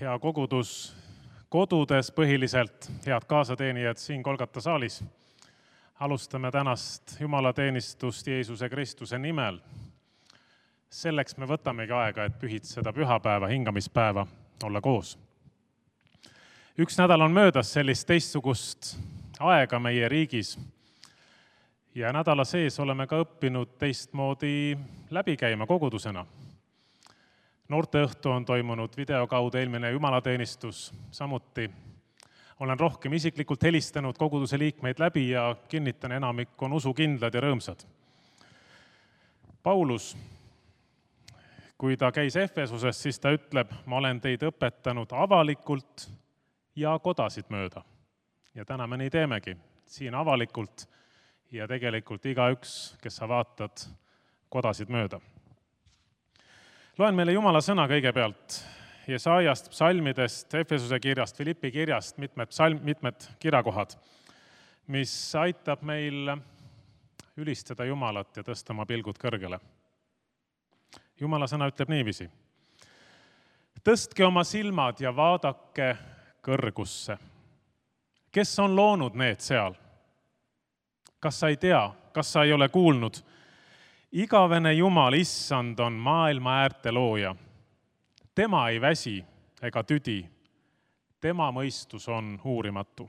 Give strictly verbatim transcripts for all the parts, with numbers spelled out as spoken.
hea kogudus kodudes põhiliselt, head kaasateenijad siin Golgata saalis. Alustame tänast jumalateenistust Jeesuse Kristuse nimel. Selleks me võtamegi aega, et pühitseda pühapäeva, hingamispäeva, olla koos. Üks nädal on möödas sellist teistsugust aega meie riigis ja nädala sees oleme ka õppinud teistmoodi läbi käima kogudusena. Noorteõhtu on toimunud video kaudu eelmine jumalateenistus samuti. Olen rohkem isiklikult helistanud koguduse liikmeid läbi ja kinnitan, enamik on usukindlad ja rõõmsad. Paulus, kui ta käis Efesuses, siis ta ütleb, ma olen teid õpetanud avalikult ja kodasid mööda. Ja täna me nii teemegi, siin avalikult ja tegelikult igaüks, kes sa vaatad, kodasid mööda. Loen meile Jumala sõna kõigepealt Jesaajast, psalmidest, Efesuse kirjast, Filippi kirjast, mitmed, psalm, mitmed kirakohad, mis aitab meil ülistada Jumalat ja tõsta oma pilgud kõrgele. Jumala sõna ütleb niiviisi. Tõstke oma silmad ja vaadake kõrgusse. Kes on loonud need seal? Kas sa ei tea, kas sa ei ole kuulnud? Igavene Jumal, issand, on maailma äärte looja. Tema ei väsi ega tüdi. Tema mõistus on uurimatu.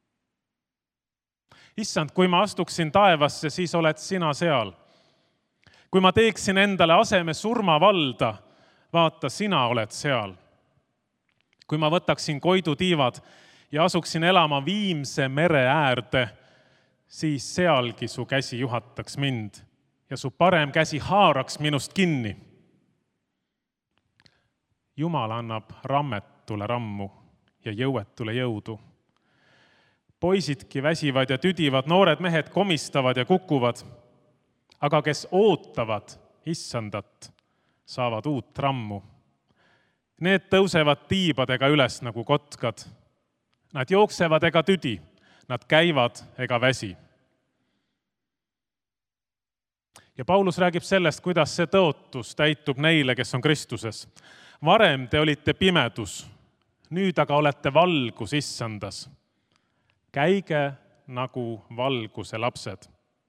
Issand, kui ma astuksin taevasse, siis oled sina seal. Kui ma teeksin endale aseme surmavalda, vaata, sina oled seal. Kui ma võtaksin koidutiivad ja asuksin elama Viimse mere äärde, siis sealgi su käsi juhataks mind ja su parem käsi haaraks minust kinni. Jumal annab rammetule rammu ja jõuetule jõudu. Poisidki väsivad ja tüdivad, noored mehed komistavad ja kukuvad, aga kes ootavad issandat, saavad uut rammu. Need tõusevad tiibadega üles nagu kotkad. Nad jooksevad ega tüdi, nad käivad ega väsi. Ja Paulus räägib sellest, kuidas see tõotus täitub neile, kes on Kristuses. Varem te olite pimedus, nüüd aga olete valgus issandas. Käige nagu valguse lapsed.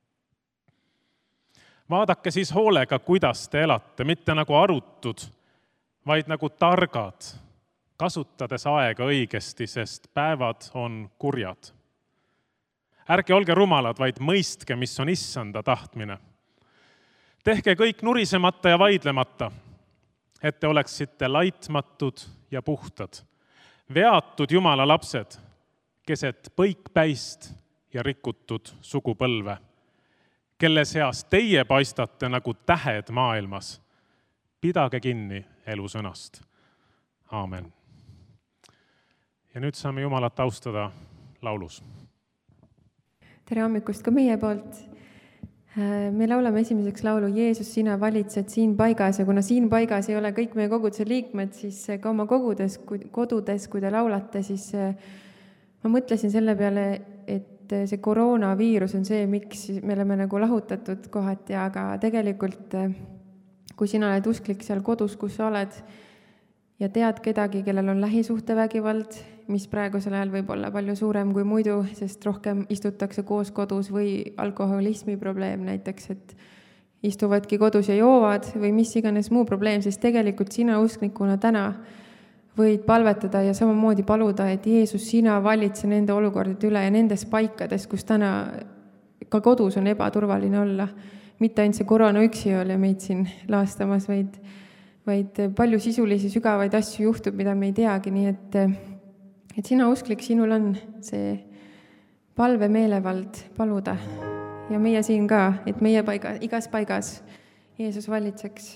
Vaadake siis hoolega, kuidas te elate, mitte nagu arutud, vaid nagu targad, kasutades aega õigesti, sest päevad on kurjad. Ärge olge rumalad, vaid mõistke, mis on issanda tahtmine. Tehke kõik nurisemata ja vaidlemata, et te oleksite laitmatud ja puhtad, veatud Jumala lapsed, keset põikpäist ja rikutud sugupõlve, kelle seas teie paistate nagu tähed maailmas. Pidage kinni elusõnast. Aamen. Ja nüüd saame Jumalat austada laulus. Tere hommikust ka meie poolt. Me laulame esimeseks laulu Jeesus, sina valitsed siin paigas ja kuna siin paigas ei ole kõik meie koguduse liikmed, siis ka oma kogudes, kodudes, kui te laulate, siis ma mõtlesin selle peale, et see koroonaviirus on see, miks me oleme nagu lahutatud kohati, aga tegelikult kui sina oled usklik seal kodus, kus sa oled ja tead kedagi, kellel on lähisuhtevägivald, mis praegusel ajal võib olla palju suurem kui muidu, sest rohkem istutakse koos kodus või alkoholismi probleem näiteks, et istuvadki kodus ja joovad või mis iganes muu probleem, siis tegelikult sina usklikuna täna võid palvetada ja samamoodi paluda, et Jeesus, sina valitse nende olukordade üle ja nendes paikades, kus täna ka kodus on ebaturvaline olla. Mitte ainult see koroona üksi ei ole meid siin laastamas, vaid, vaid palju sisulisi sügavaid asju juhtub, mida me ei teagi, nii et et sina usklik, sinul on see palve meelevald paluda ja meie siin ka, et meie paiga, igas paigas Jeesus valitseks.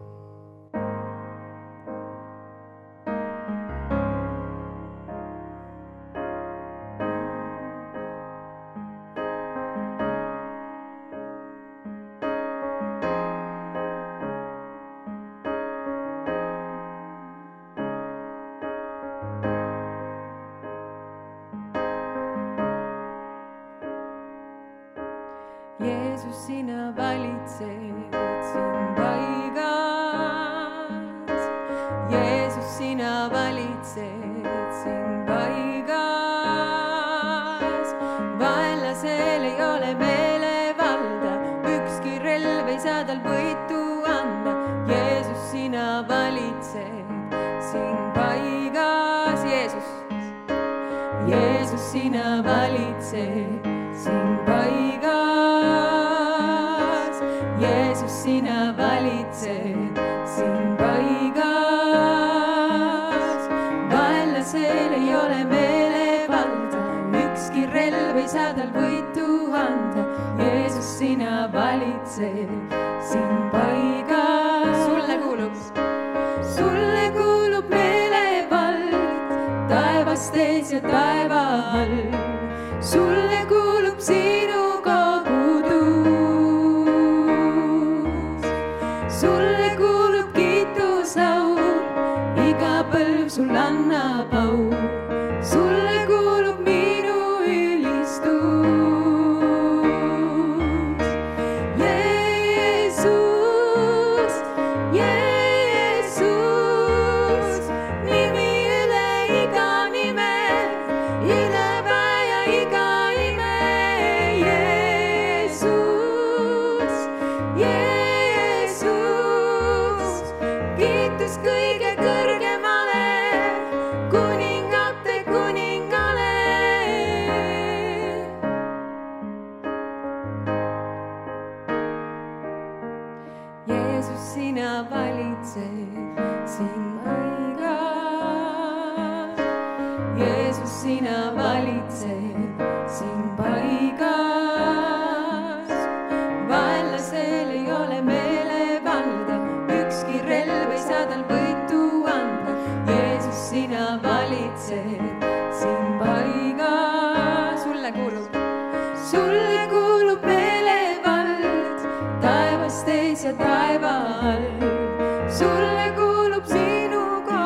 Jeesus, sina valitsed siin paigas. Jeesus, sina sina valitsed siin paigas. Vaenlasel ei ole meelevalda, ükski relv ei saa tal võitu anda. Jeesus, sina valitsed siin paigas. Jeesus, Jeesus, sina valitsed siin paigas. Jeesus, sina valitsed siin paigas. Vaenlasel ei ole meelevalda, ükski relv ei saa tal võitu anda. Jeesus, sina valitsed siin paigas. Sulle kuulub, sulle kuulub meelevald taevastes ja taeva all. Sulle kuulub sinu kogudus. Sulle kuulub kiituslaul, iga põlv sul annab au. Sulle kuulub minu ülistus. Jeesus, Jeesus, nimi üle iga nime, üle väe ja iga ime. Jeesus, Jeesus, kiitus kõige kõrgemale, kuningate kuningale. Jeesus, sina valitsed siin paigas. Jeesus, sina valitsed siin paigas. Vaenlasel ei ole meelevalda, ükski relv ei saa tal võitu anda. Jeesus, sina valitsed siin paigas. Sulle kuulub, sulle kuulub meelevald taevastes ja taeva all. Sulle kuulub sinu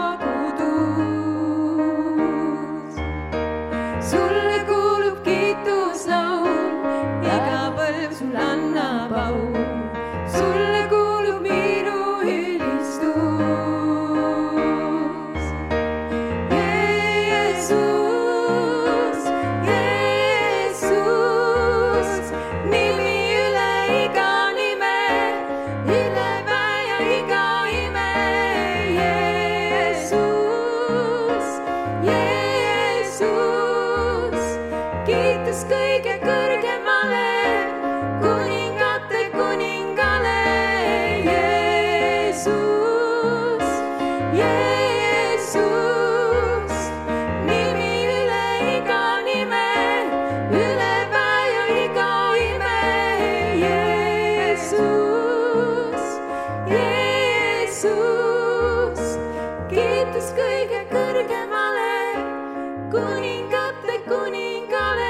kogudus. Sulle kuulub kiituslaul, iga põlv sul annab au. Sulle kuulub minu ülistus. Jeesus, Jeesus, nimi üle iga nime, üle väe ja iga ime. Jeesus, Jeesus, kiitus kõige kõrgemale, kuningate kuningale. Jeesus, Jeesus, nimi üle iga nime, üle väe ja iga ime. Jeesus, Jeesus, kiitus kõige kõrgemale, kuningate kuningale.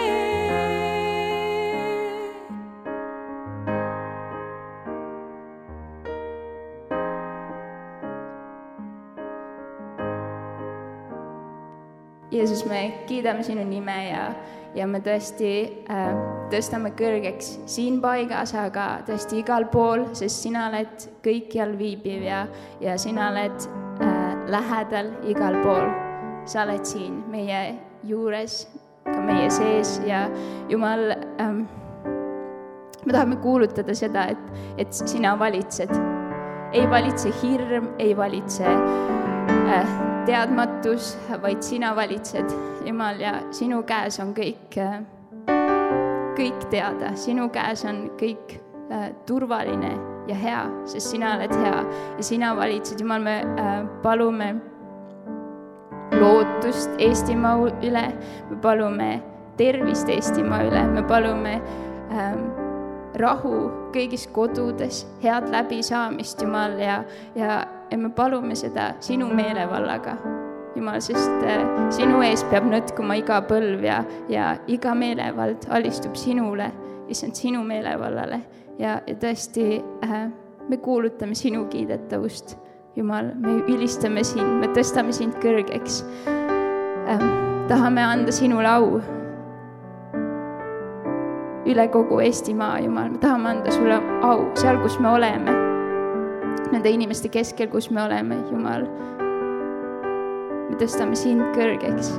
Jeesus, me kiidame sinu nime ja, ja me tõesti äh, tõstame kõrgeks siin paigas, aga tõesti igal pool, sest sina oled kõikjal viibiv ja, ja sina oled äh, lähedal igal pool. Sa oled siin meie juures, ka meie sees ja Jumal, ähm, me tahame kuulutada seda, et, et sina valitsed. Ei valitse hirm, ei valitse äh, teadmatus, vaid sina valitsed, Jumal, ja sinu käes on kõik, kõik teada. Sinu käes on kõik äh, turvaline ja hea, sest sina oled hea ja sina valitsed. Jumal, me äh, palume lootust Eestimaa üle, me palume tervist Eestimaa üle, me palume äh, rahu kõigis kodudes, head läbisaamist, Jumal, ja, ja, ja me palume seda sinu meelevallaga, Jumal, sest äh, sinu ees peab nõtkuma iga põlv ja, ja iga meelevald alistub sinule, issand, sinu meelevallale ja, ja tõesti äh, me kuulutame sinu kiidetavust, Jumal, me ülistame sind, me tõstame sind kõrgeks, äh, tahame anda sinule au üle kogu Eestimaa, Jumal, me tahame anda sulle au seal, kus me oleme, nende inimeste keskel, kus me oleme, Jumal. me tõstame sind kõrgeks.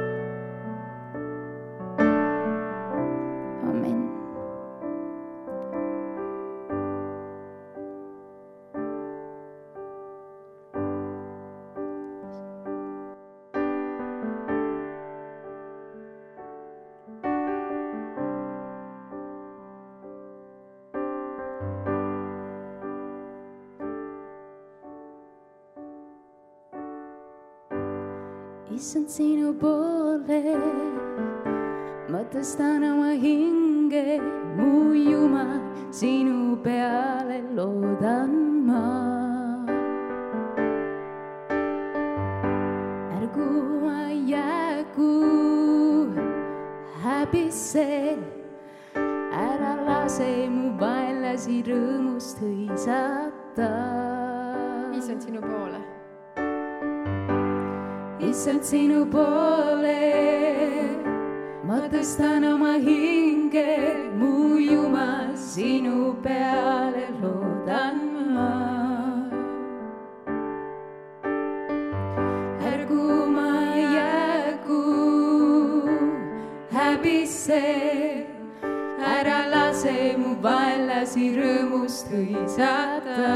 Amen. Issand sinu poole, ma tõstan oma hinge, mu Jumal, sinu peale loodan ma. Ärgu ma jäägu häbisse, ära lase mu vaenlasi rõõmust hõisata. Issand sinu poole. Issand sinu poole, ma tõstan oma hinge, mu Jumal, sinu peale loodan ma. Ärgu ma jäägu häbisse, ära lase mu vaenlasi rõõmust hõisata.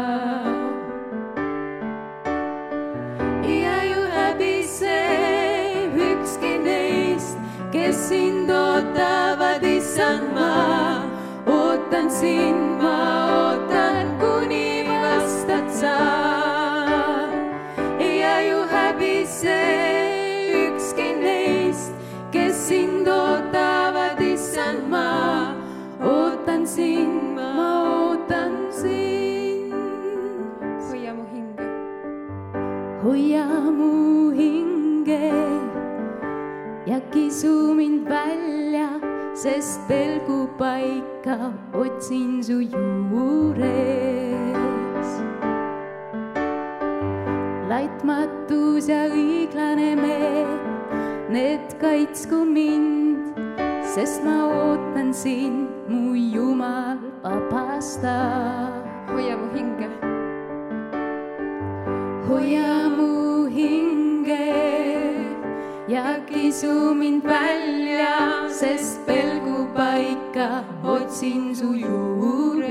Ükski neist, kes sind ootavad, Issand, ma ootan sind, ma ootan, kuni vastad sa. Ja ju häbise ükski neist, kes sind ootavad, Issand, ma ootan sind, ma ootan sind. Hoia mu hinge. Hoia mu hinge ja kisu mind välja, sest pelgupaika otsin su juures. Laitmatus ja õiglane meel, need kaitsku mind, sest ma ootan sind, mu Jumal, vabasta. Hoia mu hinge. Hoia mu hinge ja kisu mind välja, sest pelgupaika otsin su juures.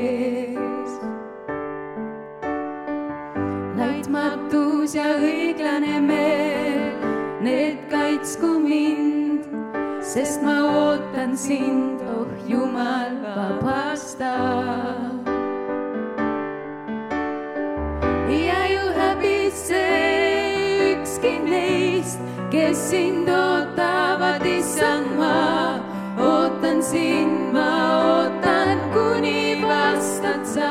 Laitmatus ja õiglane meel, need kaitsku mind, sest ma ootan sind, oh Jumal, vabasta. Ja ju häbisse ükski neist, kes sind ootavad, Issand, ma ootan sind, ma ootan, kuni vastad sa.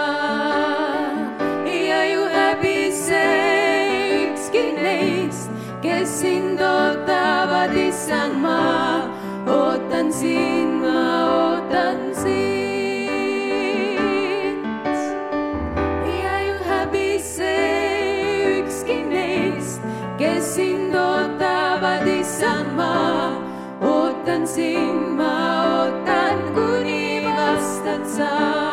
Ja ju häbisse ükski neist, kes sind ootavad, Issand, ma ootan sind, ma ootan sind. Ja ju häbisse ükski neist, kes sind ootavad, Issand, ma ootan sind, ma ootan, kuni vastad sa.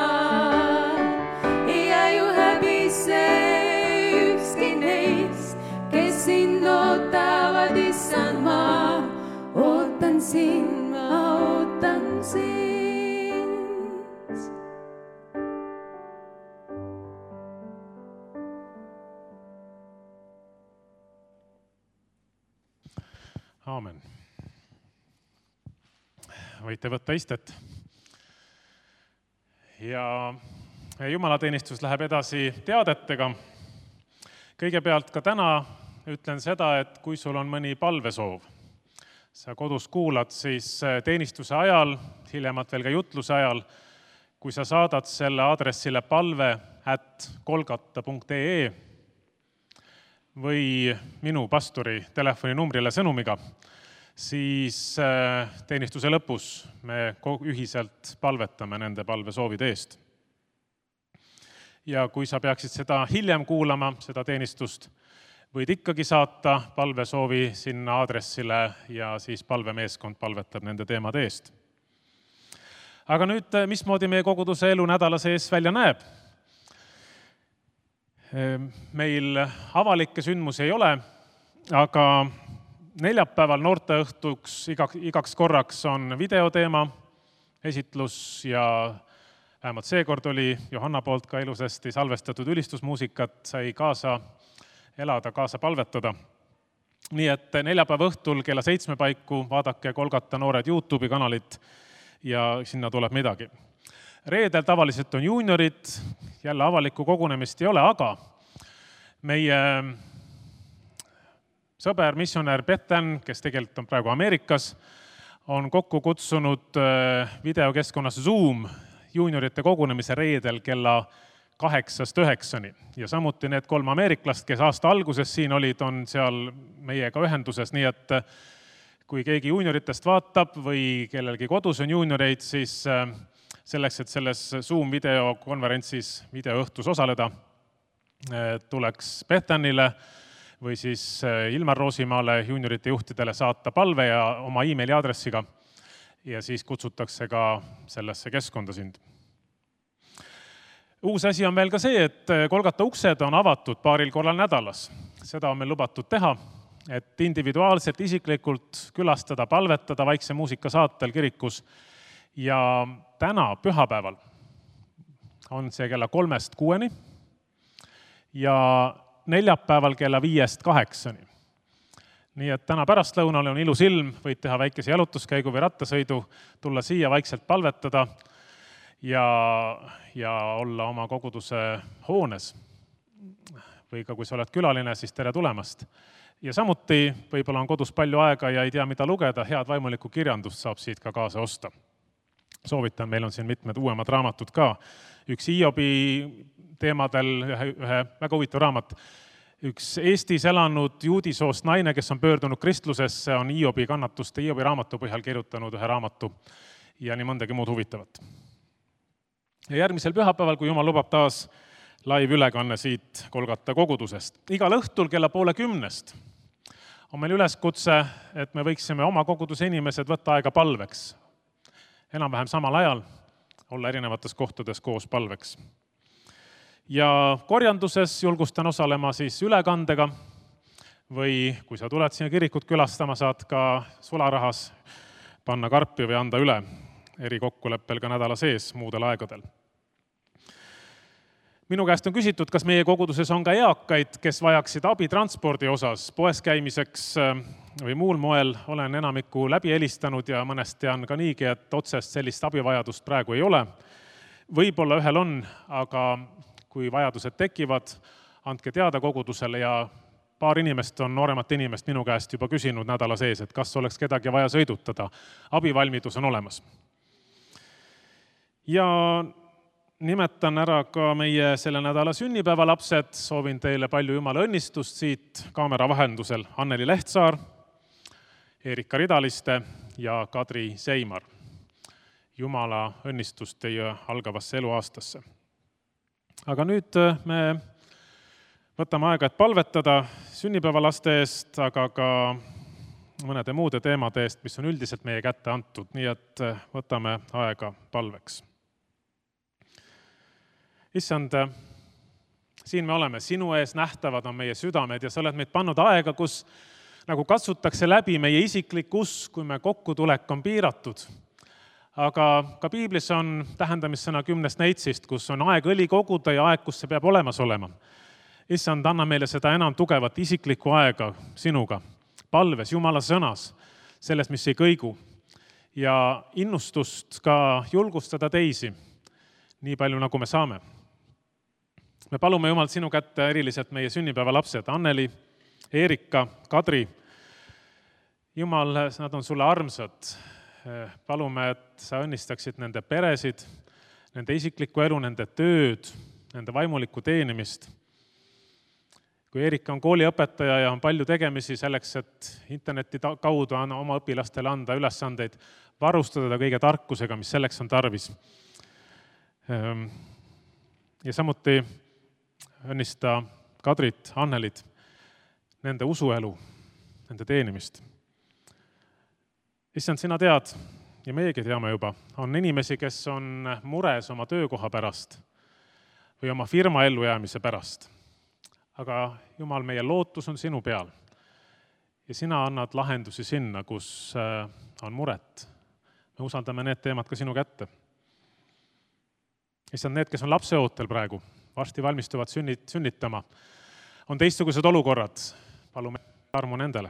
Ja ju häbisse ükski neist, kes sind ootavad, Issand, ma ootan sind, ma ootan sind. Aamen. Võite võtta istet. Ja jumalateenistus läheb edasi teadetega. Kõigepealt ka täna ütlen seda, et kui sul on mõni palvesoov, sa kodus kuulad, siis teenistuse ajal, hiljemalt veel ka jutluse ajal, kui sa saadad selle aadressile palve at kolgata punkt ee või minu pastori telefoninumbrile sõnumiga, siis teenistuse lõpus me ühiselt palvetame nende palvesoovide eest. Ja kui sa peaksid seda hiljem kuulama, seda teenistust, võid ikkagi saata palvesoovi sinna aadressile ja siis palvemeeskond palvetab nende teemade eest. Aga nüüd, mismoodi meie koguduse elu nädala sees välja näeb? Meil avalikke sündmusi ei ole, aga neljapäeval noorteõhtuks igaks, igaks korraks on videoteema esitlus ja vähemalt seekord oli Johanna poolt ka ilusasti salvestatud ülistusmuusikat, sai kaasa elada, kaasa palvetada. Nii et neljapäeva õhtul kella seitsme paiku vaadake Kolgata noored YouTube'i kanalit ja sinna tuleb midagi. Reedel tavaliselt on juuniorid, jälle avalikku kogunemist ei ole, aga meie sõber, missionär Bethan, kes tegelikult on praegu Ameerikas, on kokku kutsunud videokeskkonnas Zoom juuniorite kogunemise reedel kella kaheksast üheksani. Ja samuti need kolm ameeriklast, kes aasta alguses siin olid, on seal meiega ühenduses, nii et kui keegi juunioritest vaatab või kellelgi kodus on juunioreid, siis selleks, et selles Zoom videokonverentsis videoõhtus osaleda, tuleks Bethanile või siis Ilmar Roosimaale juuniorite juhtidele saata palve ja oma e-maili aadressiga ja siis kutsutakse ka sellesse keskkonda sind. Uus asi on veel ka see, et Kolgata uksed on avatud paaril korral nädalas. Seda on meil lubatud teha, et individuaalselt, isiklikult külastada, palvetada vaikse muusika saatel kirikus. Ja täna, pühapäeval, on see kella kolmest kuueni ja neljapäeval kella viiest kaheksani. Nii et täna pärastlõunal on ilus ilm, võid teha väikese jalutuskäigu või rattasõidu, tulla siia vaikselt palvetada ja, ja olla oma koguduse hoones. Või ka kui sa oled külaline, siis tere tulemast. Ja samuti võib-olla on kodus palju aega ja ei tea, mida lugeda, head vaimulikku kirjandust saab siit ka kaasa osta. Soovitan, meil on siin mitmed uuemad raamatud ka. Üks Hiobi teemadel, ühe, ühe väga huvitav raamat. Üks Eestis elanud juudisoost naine, kes on pöördunud kristlusesse, on Hiobi kannatuste, Hiobi raamatu põhjal kirjutanud ühe raamatu ja nii mõndagi muud huvitavat. Ja järgmisel pühapäeval, kui Jumal lubab taas live ülekanne siit Kolgata kogudusest. Igal õhtul kella poole kümnest on meil üleskutse, et me võiksime oma koguduse inimesed võtta aega palveks. Enam-vähem samal ajal olla erinevates kohtades koos palveks. Ja korjanduses julgustan osalema siis ülekandega või kui sa tuled siia kirikut külastama, saad ka sularahas panna karpi või anda üle eri kokkuleppel ka nädala sees muudel aegadel. Minu käest on küsitud, kas meie koguduses on ka eakaid, kes vajaksid abi transpordi osas, poes käimiseks või muul moel. Olen enamiku läbi helistanud ja mõnest tean ka niigi, et otsest sellist abivajadust praegu ei ole. Võib-olla ühel on, aga kui vajadused tekivad, andke teada kogudusele ja paar inimest on nooremat inimest minu käest juba küsinud nädala sees, et kas oleks kedagi vaja sõidutada. Abivalmidus on olemas. Ja nimetan ära ka meie selle nädala sünnipäeva lapsed. Soovin teile palju Jumala õnnistust siit kaamera vahendusel. Anneli Lehtsaar, Erika Ridaliste ja Kadri Seimar. Jumala õnnistust teie algavasse eluaastasse. Aga nüüd me võtame aega, et palvetada sünnipäevalaste eest, aga ka mõnede muude teemade eest, mis on üldiselt meie kätte antud. Nii et võtame aega palveks. Issand, siin me oleme, sinu ees nähtavad on meie südamed ja sa oled meid pannud aega, kus nagu katsutakse läbi meie isiklik usk, kui me kokkutulek on piiratud. Aga ka piiblis on tähendamissõna kümnest neitsist, kus on aeg õli koguda ja aeg, kus see peab olemas olema. Issand, anna meile seda enam tugevat isiklikku aega sinuga, palves, Jumala sõnas, selles, mis ei kõigu. Ja innustust ka julgustada teisi, nii palju nagu me saame. Me palume Jumalt sinu kätte eriliselt meie sünnipäeva lapsed, Anneli, Erika, Kadri. Jumal, nad on sulle armsad. Palume, et sa õnnistaksid nende peresid, nende isiklikku elu, nende tööd, nende vaimulikku teenimist. Kui Erika on kooliõpetaja ja on palju tegemisi selleks, et interneti kaudu oma õpilastele anda ülesandeid, varustada ta kõige tarkusega, mis selleks on tarvis. Ja samuti õnnista Kadrit, Annelit, nende usuelu, nende teenimist. Issand, sina tead, ja meiegi teame juba, on inimesi, kes on mures oma töökoha pärast või oma firma ellujäämise pärast. Aga Jumal, meie lootus on sinu peal. ja sina annad lahendusi sinna, kus on muret. Me usaldame need teemad ka sinu kätte. Issand, need, kes on lapseootel praegu, varsti valmistuvad sünnit, sünnitama, on teistsugused olukorrad. Palume armu nendele.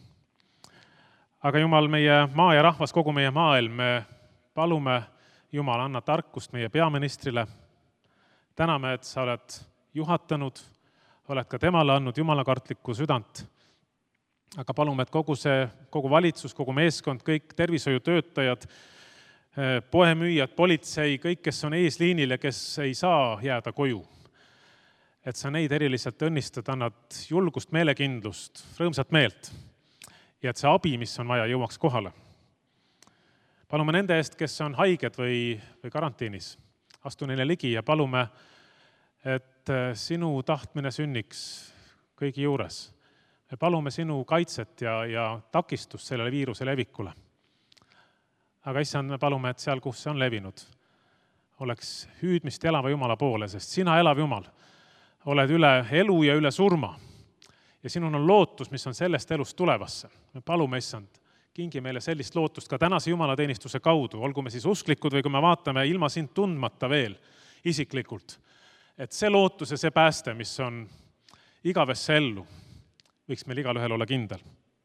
Aga Jumal, meie maa ja rahvas, kogu meie maailm, me palume, Jumal, anna tarkust meie peaministrile. Täname, et sa oled juhatanud, oled ka temale andnud jumalakartlikku südant. Aga palume, et kogu see, kogu valitsus, kogu meeskond, kõik tervishoiutöötajad, poemüüjad, politsei, kõik, kes on eesliinil ja kes ei saa jääda koju. Et sa neid eriliselt õnnistad, annad julgust, meelekindlust, rõõmsat meelt ja et see abi, mis on vaja, jõuaks kohale. Palume nende eest, kes on haiged või, või karantiinis. Astu neile ligi ja palume, et sinu tahtmine sünniks kõigi juures. Me palume sinu kaitset ja, ja takistust sellele viiruse levikule. Aga issand, me palume, et seal, kus see on levinud, oleks hüüdmist elava Jumala poole, sest sina, elav Jumal, oled üle elu ja üle surma. Ja sinul on lootus, mis on sellest elust tulevasse. Me palume, issand, kingi meile sellist lootust ka tänase jumalateenistuse kaudu, olgu me siis usklikud või kui me vaatame ilma sind tundmata veel isiklikult. Et see lootus ja see pääste, mis on igavesse ellu, võiks meil igal ühel olla kindel.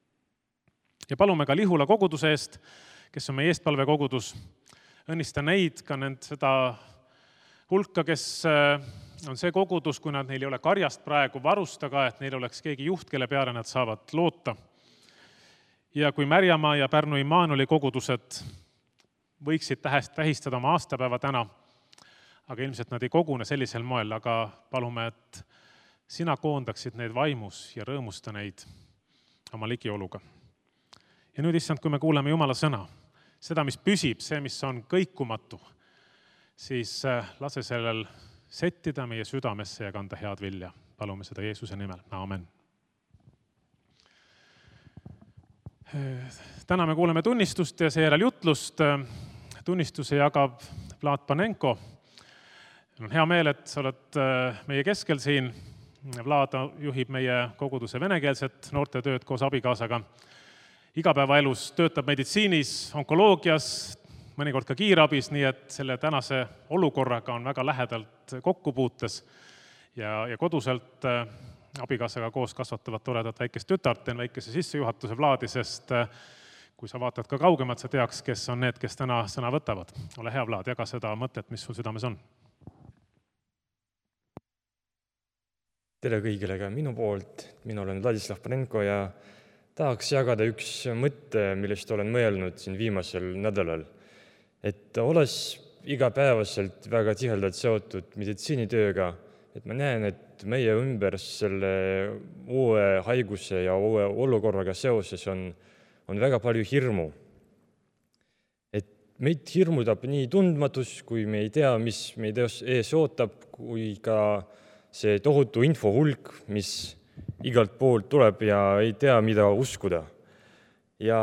Ja palume ka Lihula koguduse eest, kes on meie eestpalve kogudus, õnnista neid, ka nend seda hulka, kes on see kogudus, kui nad neil ei ole karjast praegu varustaga, et neil oleks keegi juht, kelle peale nad saavad loota. Ja kui Märjamaa ja Pärnu Immanueli kogudused võiksid tähistada oma aastapäeva täna, aga ilmselt nad ei kogune sellisel moel, aga palume, et sina koondaksid neid vaimus ja rõõmusta neid oma ligioluga. Ja nüüd, issand, kui me kuuleme Jumala sõna, seda, mis püsib, see, mis on kõikumatu, siis lase sellel settida meie südamesse ja kanda head vilja. Palume seda Jeesuse nimel. Aamen. Täna me kuuleme tunnistust ja seejärel jutlust. Tunnistuse jagab Vlad Panenko. On hea meel, et sa oled meie keskel siin. Vlad juhib meie koguduse venekeelset noortetööd koos abikaasaga. Igapäevaelus töötab meditsiinis, onkoloogias, mõnikord ka kiirabis, nii et selle tänase olukorraga on väga lähedalt kokkupuutes ja, ja koduselt abikaasaga koos kasvatavad toredat väikest tütart, teen väikese sissejuhatuse Vladi, sest kui sa vaatad ka kaugemalt, sa teaks, kes on need, kes täna sõna võtavad. Ole hea, Vlad, jaga seda mõtet, mis sul südames on. Tere kõigile ka minu poolt, mina olen Vladislav Panenko ja tahaks jagada üks mõtte, millest olen mõelnud siin viimasel nädalal. Et olles igapäevaselt väga tihedalt seotud meditsiinitööga, et ma näen, et meie ümber selle uue haiguse ja uue olukorraga seoses on, on väga palju hirmu. Et meid hirmutab nii tundmatus, kui me ei tea, mis meid ees ootab, kui ka see tohutu infohulk, mis igalt poolt tuleb ja ei tea, mida uskuda. Ja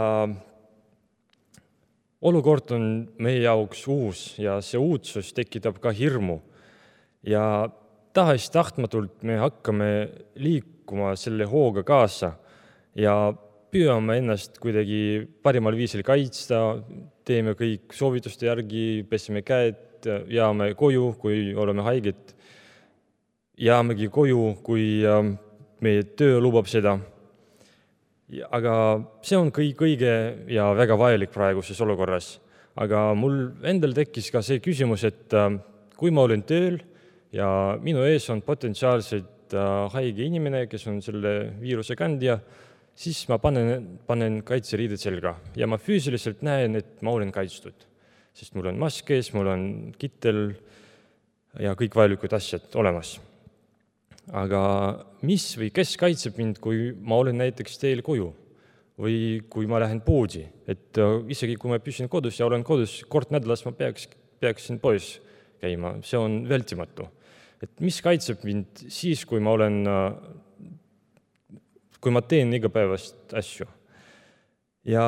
olukord on meie jaoks uus ja see uudsus tekitab ka hirmu. Ja tahes tahtmatult me hakkame liikuma selle hooga kaasa ja püüame ennast kuidagi parimal viisil kaitsta, teeme kõik soovituste järgi, pesime käed, jääme koju, kui oleme haiged, jäämegi koju, kui meie töö lubab seda. Aga see on kõik õige ja väga vajalik praeguses olukorras. Aga mul endal tekkis ka see küsimus, et kui ma olen tööl ja minu ees on potentsiaalselt haige inimene, kes on selle viiruse kandja, siis ma panen, panen kaitseriided selga ja ma füüsiliselt näen, et ma olen kaitstud. Sest mul on mask ees, mul on kittel ja kõik vajalikud asjad olemas. Aga mis või kes kaitseb mind, kui ma olen näiteks teel koju või kui ma lähen poodi? Et isegi kui ma püsin kodus ja olen kodus, kord nädalas ma peaks, peaksin poes käima. See on vältimatu. Et mis kaitseb mind siis, kui ma olen, kui ma teen igapäevast asju? Ja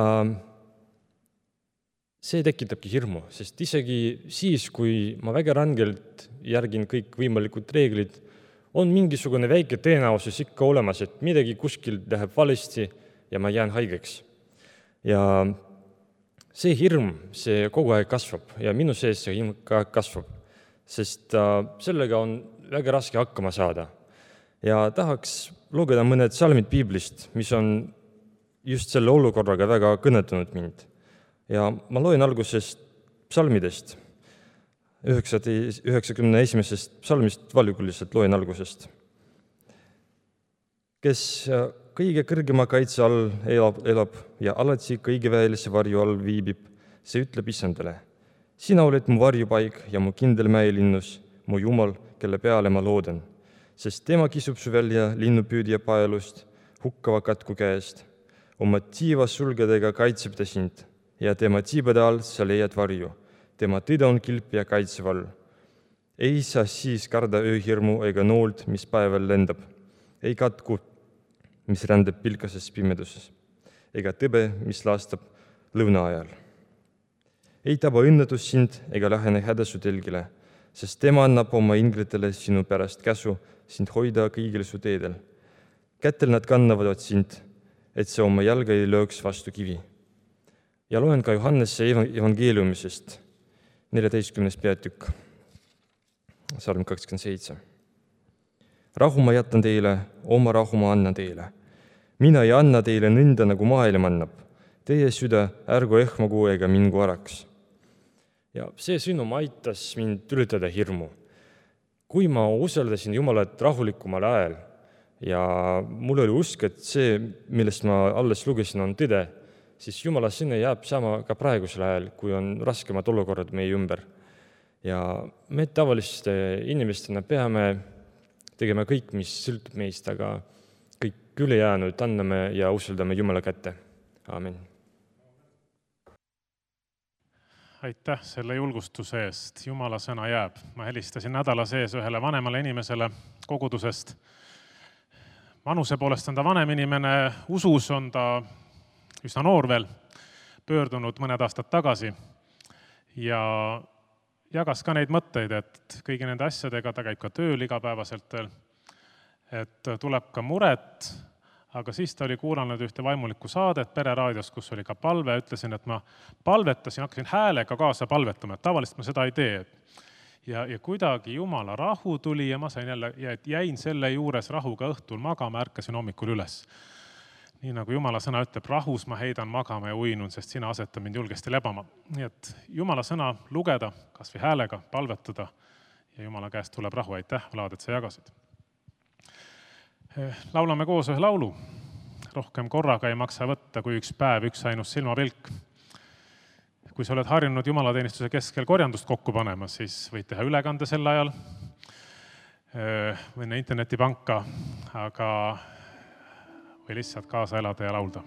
see tekitabki hirmu, sest isegi siis, kui ma väga rangelt järgin kõik võimalikud reeglid, on mingisugune väike tõenäosus ikka olemas, et midagi kuskil läheb valesti ja ma jään haigeks. Ja see hirm, see kogu aeg kasvab ja minu sees see hirm ka kasvab, sest sellega on väga raske hakkama saada. Ja tahaks lugeda mõned salmid piiblist, mis on just selle olukorraga väga kõnetanud mind. Ja ma loen algusest psalmidest, üheksakümne esimesest psalmist valikuliselt loen algusest. Kes kõige kõrgema kaitse all elab, elab ja alati kõige väelise varju all viibib, see ütleb Issandale. Sina oled mu varjupaik ja mu kindel mäelinnus, mu Jumal, kelle peale ma loodan, sest tema kisub su välja linnupüüdja paelust, hukkava katku käest. Oma tiiva sulgedega kaitseb ta sind ja tema tiibade all sa leiad varju. Tema tõde on kilp ja kaitseval. Ei saa siis karda ööhirmu ega noolt, mis päeval lendab. Ei katku, mis rändab pilkases pimeduses, ega tõbe, mis lastab lõuna ajal. Ei taba õnnetus sind ega lähene häda su telgile, sest tema annab oma ingritele sinu pärast käsu sind hoida kõigil su teedel. Kätel nad kannavad sind, et see oma jalga ei lööks vastu kivi. Ja loen ka Johannese evangeeliumisest, neljateistkümnes peatükk, salm kakskümmend seitse. Rahu ma jätan teile, oma rahu ma annan teile. Mina ei anna teile nõnda, nagu maailm annab. Teie süda ärgu ehmagu ega mingu araks. Ja see sõnum aitas mind ületada hirmu. Kui ma usaldasin Jumalat rahulikumal ajal ja mul oli usk, et see, millest ma alles lugesin, on tõde, siis Jumala sõna jääb sama ka praegusel ajal, kui on raskemad olukorrad meie ümber. Ja me tavaliste inimestena peame tegema kõik, mis sõltub meist, aga kõik ülejäänud anname ja usaldame Jumala kätte. Aamen. Aitäh selle julgustuse eest. Jumala sõna jääb. Ma helistasin nädala sees ühele vanemale inimesele kogudusest. Vanuse poolest on ta vanem inimene, usus on ta üsna noor veel, pöördunud mõned aastad tagasi ja jagas ka neid mõtteid, et kõigi nende asjadega ta käib ka tööl igapäevaselt, et tuleb ka muret, aga siis ta oli kuulanud ühte vaimulikku saadet Pereraadios, kus oli ka palve, ütlesin, et ma palvetasin, hakkasin häälega kaasa palvetama, et tavaliselt ma seda ei tee. Ja, ja kuidagi Jumala rahu tuli ja ma sain jälle, jäin selle juures rahuga õhtul magama, ärkasin hommikul üles. Nii nagu Jumala sõna ütleb, rahus ma heidan magama ja uinun, sest sina aseta mind julgesti lebama. Nii et Jumala sõna lugeda, kas või häälega palvetada ja Jumala käest tuleb rahu. Aitäh, Vlad, et sa jagasid. Laulame koos ühe laulu. Rohkem korraga ei maksa võtta, kui üks päev, üks ainus silmapilk. Kui sa oled harjunud Jumalateenistuse keskel korjandust kokku panema, siis võid teha ülekande sel ajal või internetipanka, aga või lihtsalt kaasa elada ja laulda.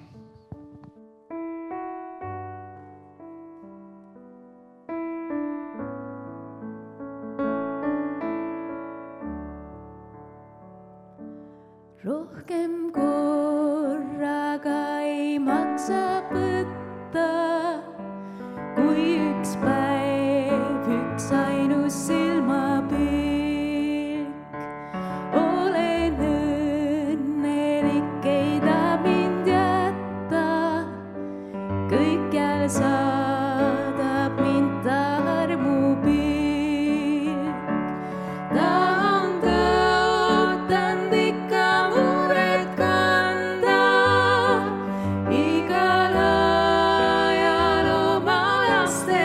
Rohkem korraga ei maksa võtta, kui üks päev, üks ainus silmapilk. Olen õnnelik, ei ta mind jätta, kõikjal saadab mind ta armupilk. Ta on tõotanud ikka muret kanda, igal ajal oma laste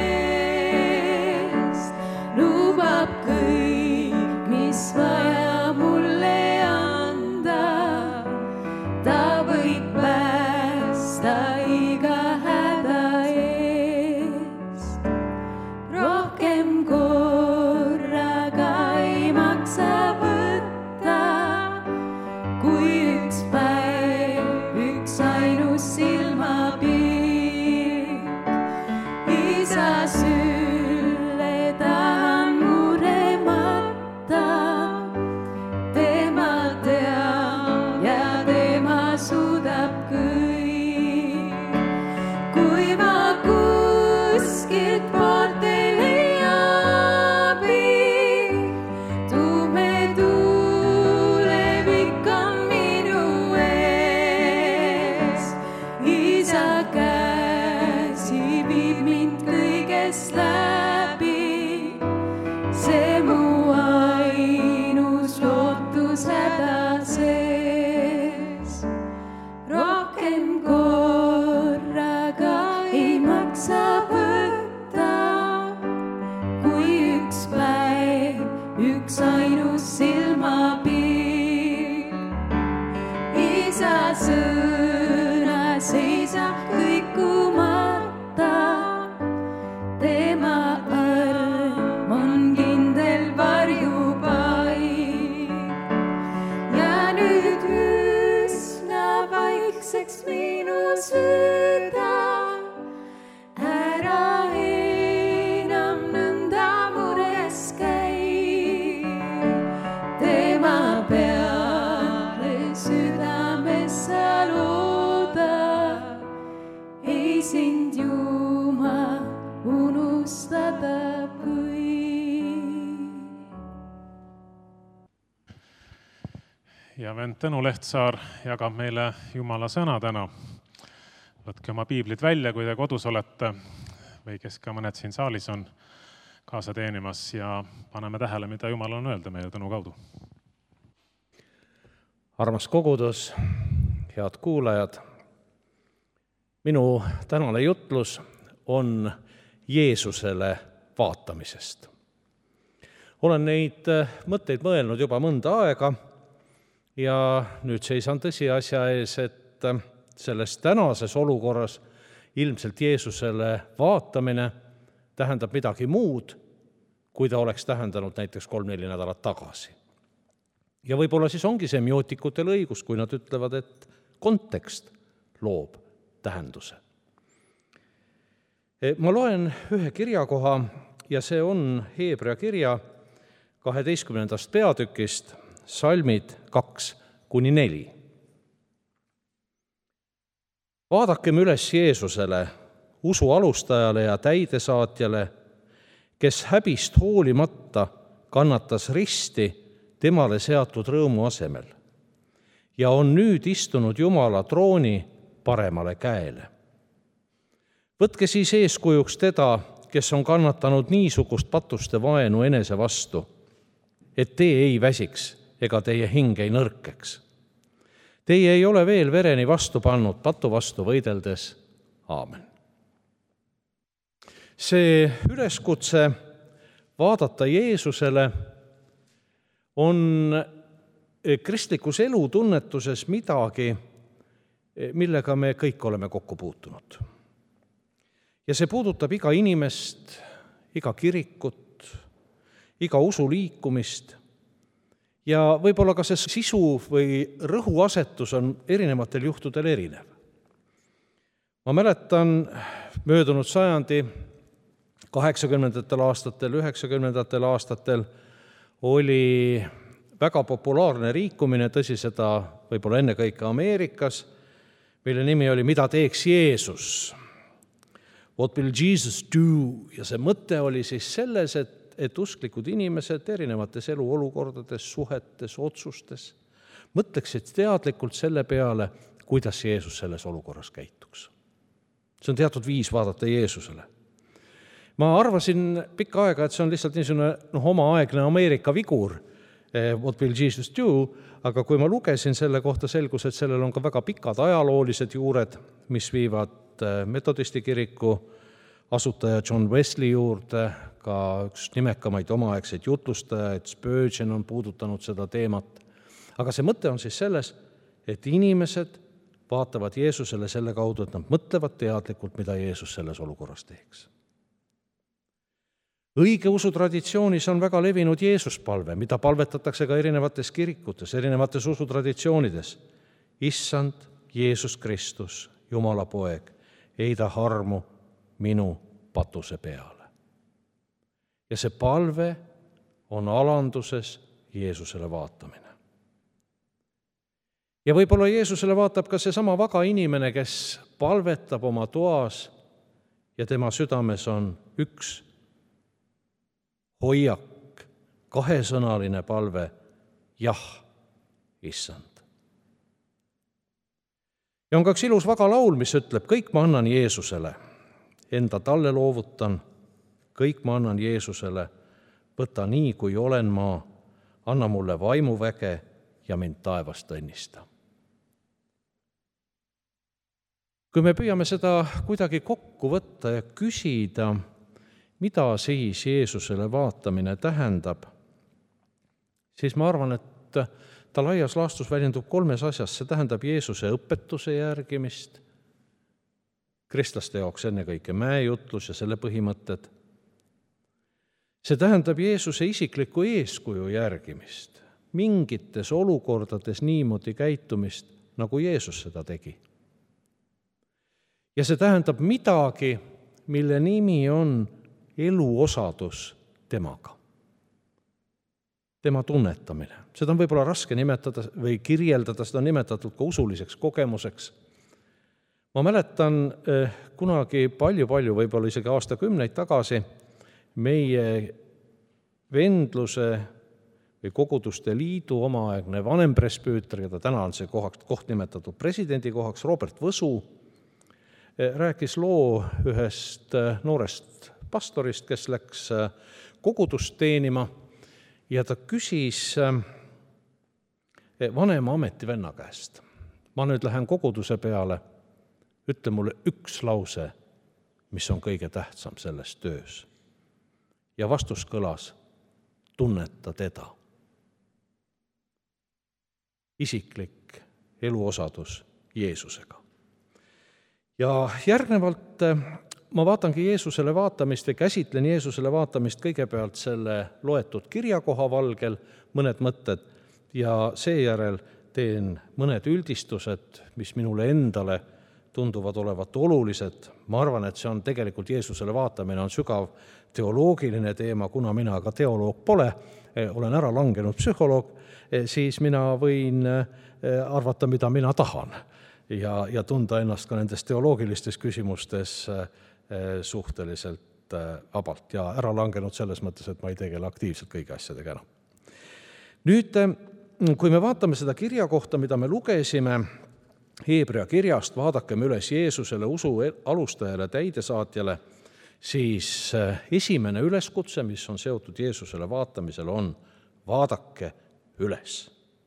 eest. Lubab kõik, mis vaja mulle anda, ta võib päästa iga häda eest. Rohkem korraga ei maksa võtta, kui üks päev, üks ainus silmapilk. Isa sülle tahan muremata, tema teab ja tema suudab kõik. Kui ma kuskilt poolt ei leia abi, tume tulevik on minu ees. isa sõna seisab kõikumata. Tema arm on kindel varjupaik. Ja nüüd üsna vaikseks minu süda, ära enam nõnda mures käi. Tema peale südames sa looda, ei sind Jumal unustada või. ja vend Tõnu Lehtsaar jagab meile Jumala sõna täna. Võtke oma piiblid välja, kui te kodus olete või kes ka mõned siin saalis on kaasa teenimas ja paneme tähele, mida Jumal on öelda meile Tõnu kaudu. Armas kogudus, head kuulajad, minu tänane jutlus on Jeesusele vaatamisest. Olen neid mõtteid mõelnud juba mõnda aega ja nüüd seisan tõsiasja ees, et selles tänases olukorras ilmselt Jeesusele vaatamine tähendab midagi muud, kui ta oleks tähendanud näiteks kolm-neli nädalat tagasi. Ja võib-olla siis ongi semiootikutel õigus, kui nad ütlevad, et kontekst loob tähenduse. Ma loen ühe kirjakoha ja see on Heebrea kirja kaheteistkümnendast peatükist, salmid kaks kuni neli. Vaadakem üles Jeesusele, usu alustajale ja täidesaatjale, kes häbist hoolimata kannatas risti temale seatud rõõmu asemel ja on nüüd istunud Jumala trooni paremale käele. Võtke siis eeskujuks teda, kes on kannatanud niisugust patuste vaenu enese vastu, et tee ei väsiks ega teie hing ei nõrkeks. Teie ei ole veel vereni vastu pannud patu vastu võideldes. Aamen. See üleskutse vaadata Jeesusele on kristlikus elutunnetuses midagi, millega me kõik oleme kokku puutunud. Ja see puudutab iga inimest, iga kirikut, iga usuliikumist ja võib-olla ka see sisu või rõhuasetus on erinevatel juhtudel erinev. Ma mäletan möödunud sajandi kaheksakümnendatel aastatel, üheksakümnendatel aastatel oli väga populaarne liikumine, tõsi seda võib-olla ennekõike Ameerikas, mille nimi oli Mida teeks Jeesus? What will Jesus do? Ja see mõte oli siis selles, et, et usklikud inimesed erinevates eluolukordades, suhetes, otsustes mõtleksid teadlikult selle peale, kuidas Jeesus selles olukorras käituks. See on teatud viis vaadata Jeesusele. Ma arvasin pikka aega, et see on lihtsalt niisugune no, omaaegne Ameerika vigur, What will Jesus do? Aga kui ma lugesin selle kohta, selgus, et sellel on ka väga pikad ajaloolised juured, mis viivad metodisti kiriku asutaja John Wesley juurde, ka üks nimekamaid omaaegseid jutlustajaid, Spurgeon on puudutanud seda teemat. Aga see mõte on siis selles, et inimesed vaatavad Jeesusele selle kaudu, et nad mõtlevad teadlikult, mida Jeesus selles olukorras teeks. Õigeusu traditsioonis on väga levinud Jeesuspalve, mida palvetatakse ka erinevates kirikutes, erinevates usutraditsioonides. Issand, Jeesus Kristus, Jumala poeg, heida harmu minu patuse peale. Ja see palve on alanduses Jeesusele vaatamine. Ja võib-olla Jeesusele vaatab ka see sama vaga inimene, kes palvetab oma toas ja tema südames on üks hoiak, kahesõnaline palve, jah, issand. Ja on ka üks ilus vaga laul, mis ütleb, kõik ma annan Jeesusele, enda talle loovutan, kõik ma annan Jeesusele, võta nii, kui olen ma, anna mulle vaimuväge ja mind taevast õnnista. Kui me püüame seda kuidagi kokku võtta ja küsida, mida siis Jeesusele vaatamine tähendab, siis ma arvan, et ta laias laastus väljendub kolmes asjas, see tähendab Jeesuse õpetuse järgimist, kristlaste jaoks ennekõike mäejutlus ja selle põhimõtted. See tähendab Jeesuse isikliku eeskuju järgimist, mingites olukordades niimoodi käitumist, nagu Jeesus seda tegi. Ja see tähendab midagi, mille nimi on eluosadus temaga. Tema tunnetamine. Seda on võib-olla raske nimetada või kirjeldada, seda on nimetatud ka usuliseks kogemuseks. Ma mäletan eh, kunagi palju-palju, võib-olla isegi aastakümneid tagasi, meie vendluse või koguduste liidu omaaegne vanempresbüüter, keda täna on see kohaks, koht nimetatud presidendi kohaks, Robert Võsu, eh, rääkis loo ühest noorest pastorist, kes läks kogudust teenima ja ta küsis vanema ametivenna käest. Ma nüüd lähen koguduse peale, ütle mulle üks lause, mis on kõige tähtsam selles töös. Ja vastus kõlas, tunneta teda. Isiklik eluosadus Jeesusega. Ja järgnevalt ma vaatangi Jeesusele vaatamist või käsitlen Jeesusele vaatamist kõigepealt selle loetud kirjakoha valgel, mõned mõtted, ja seejärel teen mõned üldistused, mis minule endale tunduvad olevat olulised. Ma arvan, et see on tegelikult Jeesusele vaatamine on sügav teoloogiline teema, kuna mina aga teoloog pole, olen ära langenud psühholoog, siis mina võin arvata, mida mina tahan ja, ja tunda ennast ka nendes teoloogilistes küsimustes suhteliselt vabalt ja ära langenud selles mõttes, et ma ei tegele aktiivselt kõigi asjadega enam. Nüüd, kui me vaatame seda kirja kohta, mida me lugesime Heebrea kirjast, vaadakem üles Jeesusele, usu alustajale, täidesaatjale, siis esimene üleskutse, mis on seotud Jeesusele vaatamisel, on vaadake üles.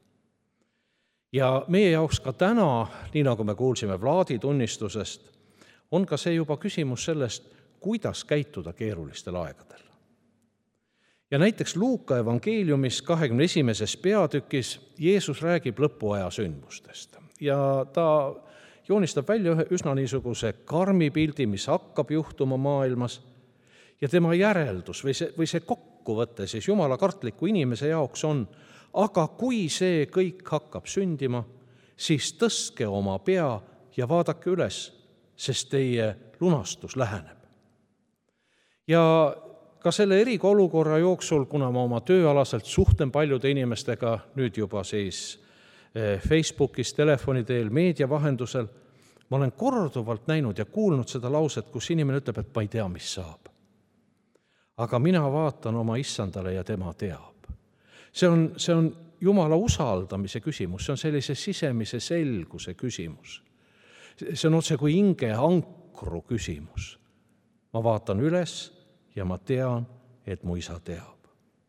Ja meie jaoks ka täna, nii nagu me kuulsime Vlaadi tunnistusest, on ka see juba küsimus sellest, kuidas käituda keerulistel aegadel. Ja näiteks Luuka evangeeliumis kahekümne esimeses peatükis Jeesus räägib lõpuaja sündmustest. Ja ta joonistab välja ühe üsna niisuguse karmi pildi, mis hakkab juhtuma maailmas, ja tema järeldus või see, või see kokkuvõte siis jumala kartliku inimese jaoks on, aga kui see kõik hakkab sündima, siis tõstke oma pea ja vaadake üles, sest teie lunastus läheneb. Ja ka selle eriolukorra jooksul, kuna ma oma tööalaselt suhtlen paljude inimestega, nüüd juba siis Facebookis, telefoni teel, meedia vahendusel, ma olen korduvalt näinud ja kuulnud seda lauset, kus inimene ütleb, et ma ei tea, mis saab. Aga mina vaatan oma issandale ja tema teab. See on, see on Jumala usaldamise küsimus, see on sellise sisemise selguse küsimus. See on otse kui hinge ankru küsimus. Ma vaatan üles ja ma tean, et mu isa teab.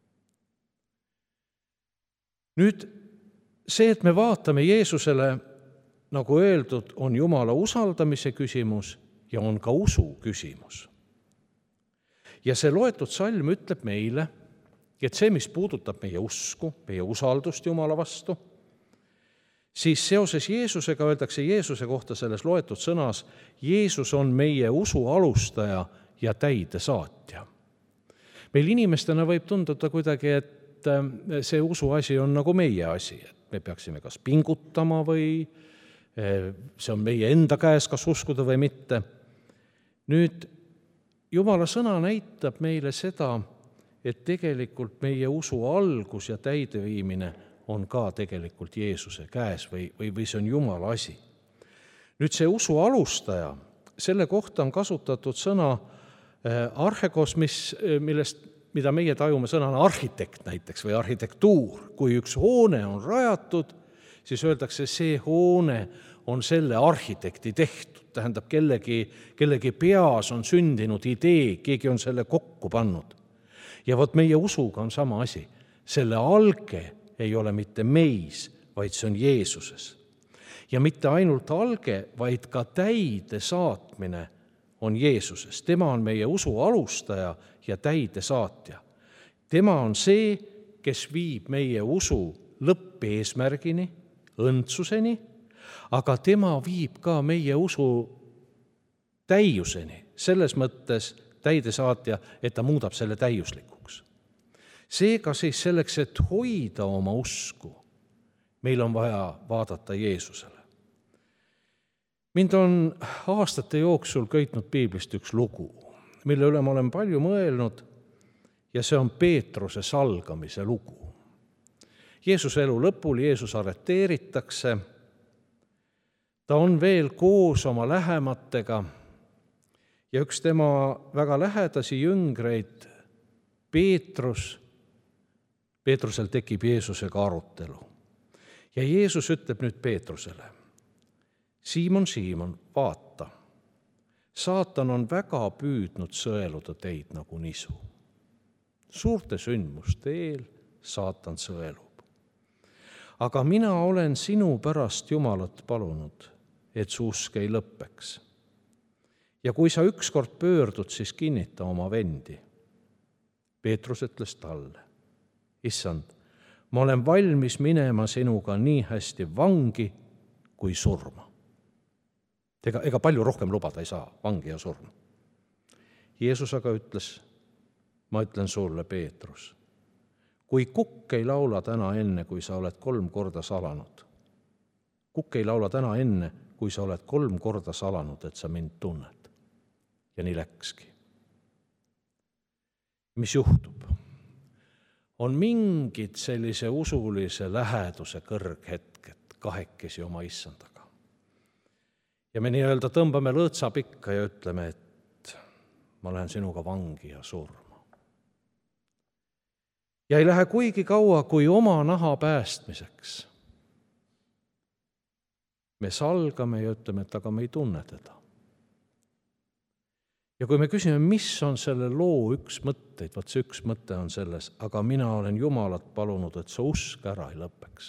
Nüüd see, et me vaatame Jeesusele, nagu öeldud, on Jumala usaldamise küsimus ja on ka usu küsimus. Ja see loetud salm ütleb meile, et see, mis puudutab meie usku, meie usaldust Jumala vastu, siis seoses Jeesusega öeldakse Jeesuse kohta selles loetud sõnas, Jeesus on meie usu alustaja ja täidesaatja. Meil inimestena võib tunduda kuidagi, et see usu asi on nagu meie asi, et me peaksime kas pingutama või see on meie enda käes, kas uskuda või mitte. Nüüd, Jumala sõna näitab meile seda, et tegelikult meie usu algus ja täideviimine on ka tegelikult Jeesuse käes või, või, või see on Jumala asi. Nüüd see usu alustaja, selle kohta on kasutatud sõna arhegos, mis, millest, mida meie tajume sõnana arhitekt näiteks või arhitektuur. Kui üks hoone on rajatud, siis öeldakse, see hoone on selle arhitekti tehtud. Tähendab, kellegi, kellegi peas on sündinud idee, keegi on selle kokku pannud. Ja vot meie usuga on sama asi. Selle alge ei ole mitte meis, vaid see on Jeesuses. Ja mitte ainult alge, vaid ka täide saatmine on Jeesuses. Tema on meie usu alustaja ja täide saatja. Tema on see, kes viib meie usu lõppeesmärgini, õndsuseni, aga tema viib ka meie usu täiuseni, selles mõttes täidesaatja, et ta muudab selle täiuslikuks. Seega siis selleks, et hoida oma usku, meil on vaja vaadata Jeesusele. Mind on aastate jooksul köitnud piiblist üks lugu, mille üle ma olen palju mõelnud, ja see on Peetruse salgamise lugu. Jeesuse elu lõpul Jeesus arreteeritakse, ta on veel koos oma lähematega ja üks tema väga lähedasi jüngreid, Peetrus, Peetrusel tekib Jeesusega arutelu. Ja Jeesus ütleb nüüd Peetrusele, Siimon, Siimon, vaata, saatan on väga püüdnud sõeluda teid nagu nisu. Suurte sündmuste eel saatan sõelub. Aga mina olen sinu pärast Jumalat palunud, et su usk ei lõppeks. Ja kui sa ükskord pöördud, siis kinnita oma vendi. Peetrus ütles talle, issand, ma olen valmis minema sinuga nii hästi vangi kui surma. Ega, ega palju rohkem lubada ei saa, vangi ja surma. Jeesus aga ütles, ma ütlen sulle, Peetrus, kui kukk ei laula täna enne, kui sa oled kolm korda salanud, kukk ei laula täna enne, kui sa oled kolm korda salanud, et sa mind tunned. Ja nii läkski. Mis juhtub? On mingid sellise usulise läheduse kõrghetked kahekesi oma issandaga. Ja me nii-öelda tõmbame lõõtsa pikka ja ütleme, et ma lähen sinuga vangi ja surma. Ja ei lähe kuigi kaua, kui oma naha päästmiseks me salgame ja ütleme, et aga me ei tunne teda. Ja kui me küsime, mis on selle loo üks mõtteid, vaat see üks mõte on selles, aga mina olen Jumalat palunud, et see usk ära ei lõppeks.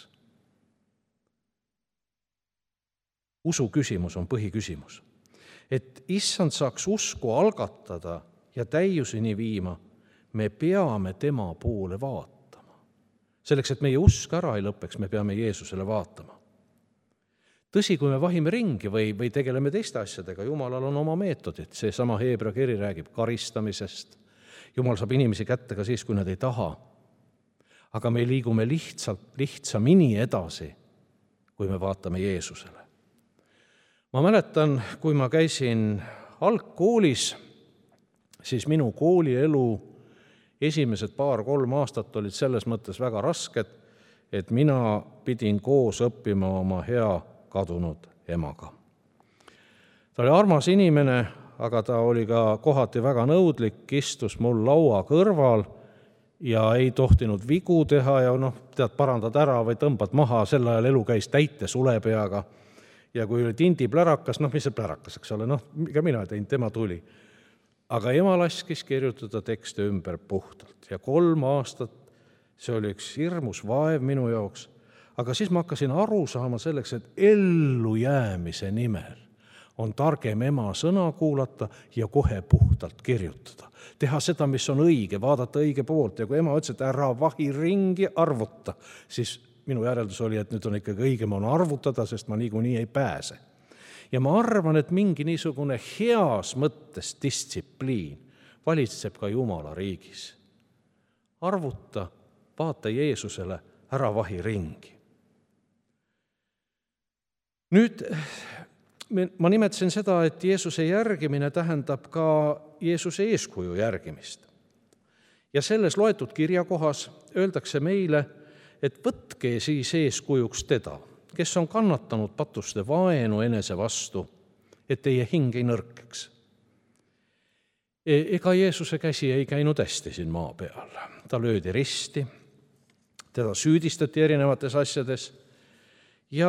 Usu küsimus on põhiküsimus. Et issand saaks usku algatada ja täiuseni viima, me peame tema poole vaatama. Selleks, et meie usk ära ei lõppeks, me peame Jeesusele vaatama. Tõsi, kui me vahime ringi või, või tegeleme teiste asjadega, Jumalal on oma meetodid. See sama Heebra kiri räägib karistamisest. Jumal saab inimesi kätte ka siis, kui nad ei taha. Aga me liigume lihtsalt, lihtsamini edasi, kui me vaatame Jeesusele. Ma mäletan, kui ma käisin algkoolis, siis minu koolielu esimesed paar-kolm aastat olid selles mõttes väga rasked, et mina pidin koos õppima oma hea kadunud emaga. Ta oli armas inimene, aga ta oli ka kohati väga nõudlik, istus mul laua kõrval ja ei tohtinud vigu teha ja noh, tead, parandad ära või tõmbad maha, sel ajal elu käis täite sulepeaga. Ja kui oli tindi plärakas, noh, mis see plärakas, eks ole, noh, ega mina ei teinud, tema tuli. Aga ema laskis kirjutada tekste ümber puhtalt ja kolm aastat see oli üks hirmus vaev minu jaoks. Aga siis ma hakkasin aru saama selleks, et ellujäämise nimel on targem ema sõna kuulata ja kohe puhtalt kirjutada. Teha seda, mis on õige, vaadata õige poolt. Ja kui ema ütles, et ära vahi ringi arvuta, siis minu järeldus oli, et nüüd on ikkagi õigem on arvutada, sest ma niikuinii ei pääse. Ja ma arvan, et mingi niisugune heas mõttes distsipliin valitseb ka Jumala riigis. Arvuta, vaata Jeesusele, ära vahi ringi. Nüüd ma nimetasin seda, et Jeesuse järgimine tähendab ka Jeesuse eeskuju järgimist. Ja selles loetud kirjakohas öeldakse meile, et võtke siis eeskujuks teda, kes on kannatanud patuste vaenu enese vastu, et teie hing ei nõrkeks. Ega Jeesuse käsi ei käinud hästi siin maa peal. Ta löödi risti, teda süüdistati erinevates asjades ja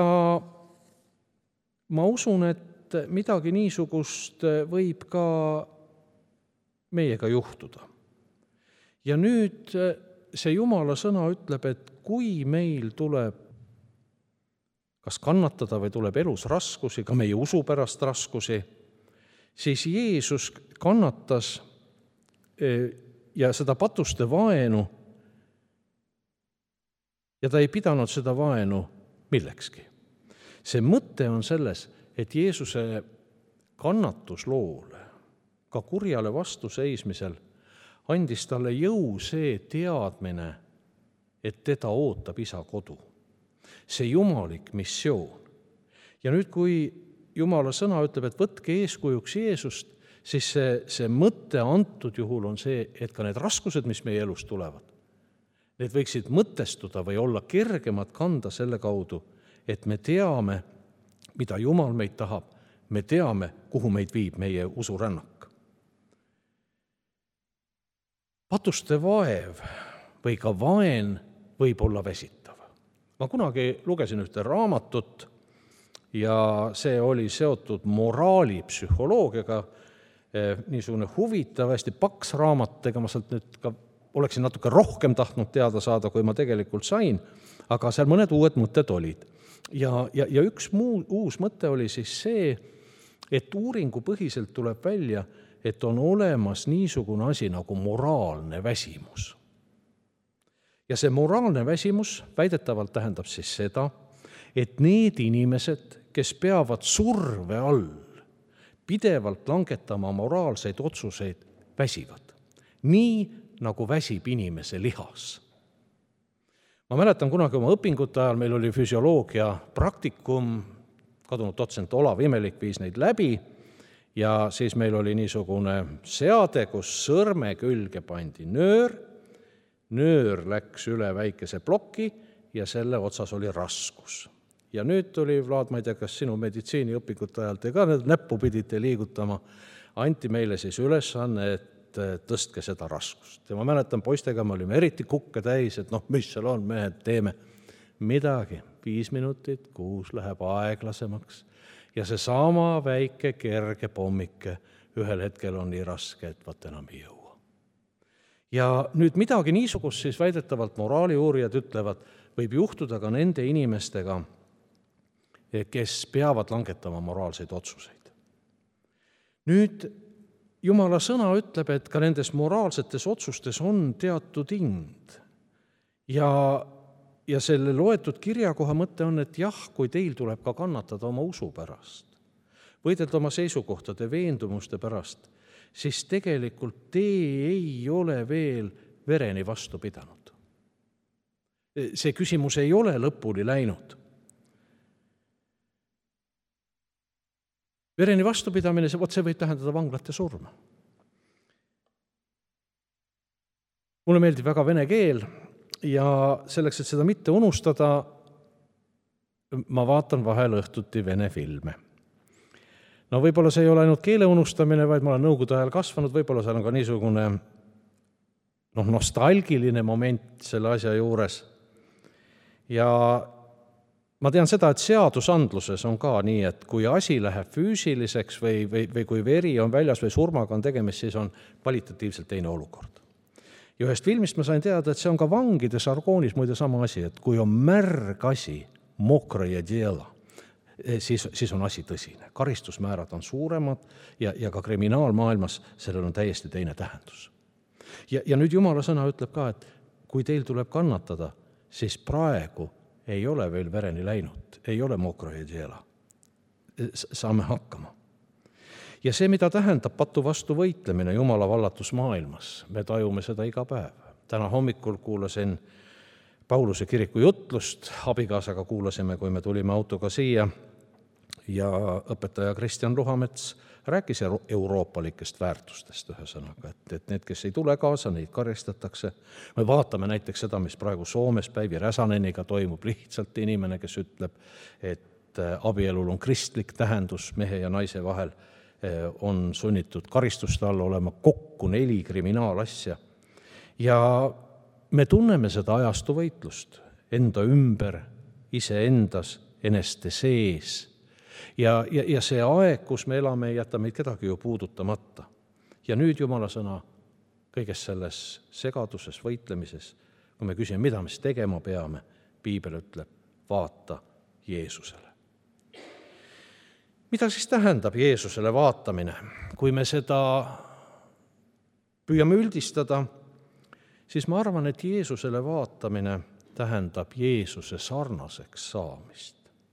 ma usun, et midagi niisugust võib ka meiega juhtuda. Ja nüüd see Jumala sõna ütleb, et kui meil tuleb kas kannatada või tuleb elus raskusi, ka meie usu pärast raskusi, siis Jeesus kannatas ja seda patuste vaenu ja ta ei pidanud seda vaenu millekski. See mõte on selles, et Jeesuse kannatusloole, ka kurjale vastuseismisel, andis talle jõu see teadmine, et teda ootab isa kodu. See jumalik missioon. Ja nüüd, kui Jumala sõna ütleb, et võtke eeskujuks Jeesust, siis see, see mõte antud juhul on see, et ka need raskused, mis meie elus tulevad, need võiksid mõtestuda või olla kergemad kanda selle kaudu, et me teame, mida Jumal meid tahab, me teame, kuhu meid viib meie usurännak. Patuste vaev või ka vaen võib olla väsitav. Ma kunagi lugesin ühte raamatut ja see oli seotud moraalipsühholoogiaga, niisugune huvitav, hästi paks raamat, ega ma sealt nüüd ka oleksin natuke rohkem tahtnud teada saada, kui ma tegelikult sain, aga seal mõned uued mõtted olid. Ja, ja, ja üks muu, uus mõte oli siis see, et uuringu põhiselt tuleb välja, et on olemas niisugune asi nagu moraalne väsimus. Ja see moraalne väsimus väidetavalt tähendab siis seda, et need inimesed, kes peavad surve all pidevalt langetama moraalseid otsuseid, väsivad. Nii nagu väsib inimese lihas. Ma mäletan kunagi oma õpingute ajal, meil oli füsioloogia praktikum, kadunud dotsent Olav Imelik viis neid läbi ja siis meil oli niisugune seade, kus sõrme külge pandi nöör, nöör läks üle väikese ploki ja selle otsas oli raskus. Ja nüüd tuli, Vlaad, ma ei tea, kas sinu meditsiiniõpingute ajal te ka näppu pidite liigutama, anti meile siis ülesanne, et tõstke seda raskust. Ja ma mäletan, poistega me olime eriti kukke täis, et noh, mis seal on, mehed, teeme midagi. Viis minutit, kuus läheb aeglasemaks ja see sama väike kerge pommike ühel hetkel on nii raske, et vaat enam ei jõua. Ja nüüd midagi niisugust siis väidetavalt moraaliuurijad ütlevad, võib juhtuda ka nende inimestega, kes peavad langetama moraalseid otsuseid. Nüüd Jumala sõna ütleb, et ka nendes moraalsetes otsustes on teatud hind. Ja, ja selle loetud kirjakoha mõte on, et jah, kui teil tuleb ka kannatada oma usu pärast, võidelda oma seisukohtade, veendumuste pärast, siis tegelikult te ei ole veel vereni vastu pidanud. See küsimus ei ole lõpuni läinud. Vereni vastupidamine, see, see võib tähendada vanglate surma. Mulle meeldib väga vene keel ja selleks, et seda mitte unustada, ma vaatan vahel õhtuti vene filme. No võib-olla see ei ole ainult keele unustamine, vaid ma olen nõukogude ajal kasvanud, võib-olla seal on ka niisugune noh, nostalgiline moment selle asja juures. Ja ma tean seda, et seadusandluses on ka nii, et kui asi läheb füüsiliseks või, või, või kui veri on väljas või surmaga on tegemist, siis on kvalitatiivselt teine olukord. Ja ühest filmist ma sain teada, et see on ka vangide sargoonis muide sama asi, et kui on märg asi, mokraja djela, siis, siis on asi tõsine. Karistusmäärad on suuremad ja, ja ka kriminaalmaailmas sellel on täiesti teine tähendus. Ja, ja nüüd Jumala sõna ütleb ka, et kui teil tuleb kannatada, siis praegu ei ole veel vereni läinud, ei ole mokraja djela. Saame hakkama. Ja see, mida tähendab patu vastu võitlemine Jumala vallatus maailmas, me tajume seda iga päev. Täna hommikul kuulasin Pauluse kiriku jutlust, abikaasaga kuulasime, kui me tulime autoga siia ja õpetaja Kristjan Luhamets rääkis euroopalikest väärtustest ühesõnaga, et, et need, kes ei tule kaasa, neid karistatakse. Me vaatame näiteks seda, mis praegu Soomes Päivi Räsaneniga toimub, lihtsalt inimene, kes ütleb, et abielul on kristlik tähendus mehe ja naise vahel, on sunnitud karistuste all olema kokku neli kriminaalasja. Ja me tunneme seda ajastu võitlust enda ümber, iseendas, eneste sees. Ja, ja, ja see aeg, kus me elame, ei jäta meid kedagi ju puudutamata. Ja nüüd Jumala sõna kõiges selles segaduses, võitlemises, kui me küsime, mida me tegema peame, Piibel ütleb, vaata Jeesusele. Mida siis tähendab Jeesusele vaatamine? Kui me seda püüame üldistada, siis ma arvan, et Jeesusele vaatamine tähendab Jeesuse sarnaseks saamist.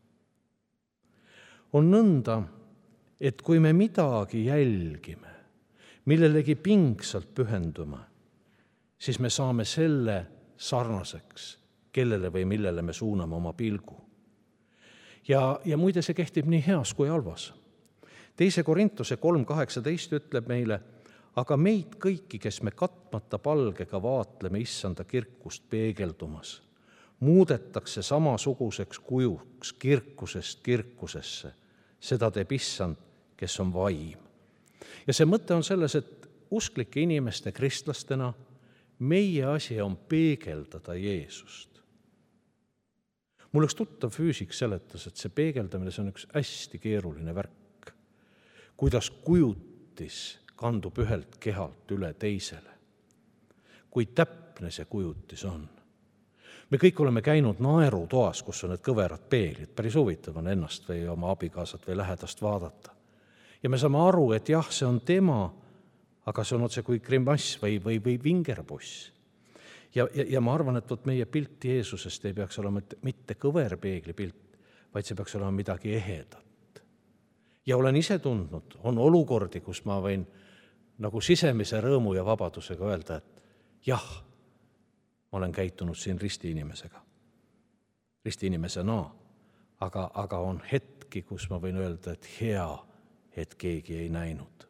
On nõnda, et kui me midagi jälgime, millelegi pingsalt pühendume, siis me saame selle sarnaseks, kellele või millele me suuname oma pilgu. Ja, ja muide, see kehtib nii heas kui halvas. Teise Korintuse kolm kaheksateist ütleb meile, aga meid kõiki, kes me katmata palgega vaatleme issanda kirkust peegeldumas, muudetakse samasuguseks kujuks kirkusest kirkusesse. Seda teeb issand, kes on vaim. Ja see mõte on selles, et usklike inimeste kristlastena meie asi on peegeldada Jeesust. Mul üks tuttav füüsik seletas, et see peegeldamine see on üks hästi keeruline värk, kuidas kujutis kandub ühelt kehalt üle teisele. Kui täpne see kujutis on. Me kõik oleme käinud naerutoas, kus on need kõverad peeglid, päris huvitav on ennast või oma abikaasat või lähedast vaadata. Ja me saame aru, et jah, see on tema, aga see on otse kui grimass või, või, või vingerbuss. Ja, ja, ja ma arvan, et võt meie pilt Jeesusest ei peaks olema mitte kõverpeegli pilt, vaid see peaks olema midagi ehedat. Ja olen ise tundnud, on olukordi, kus ma võin nagu sisemise rõõmu ja vabadusega öelda, et jah, ma olen käitunud siin ristiinimesega, ristiinimesena, aga, aga on hetki, kus ma võin öelda, et hea, et keegi ei näinud.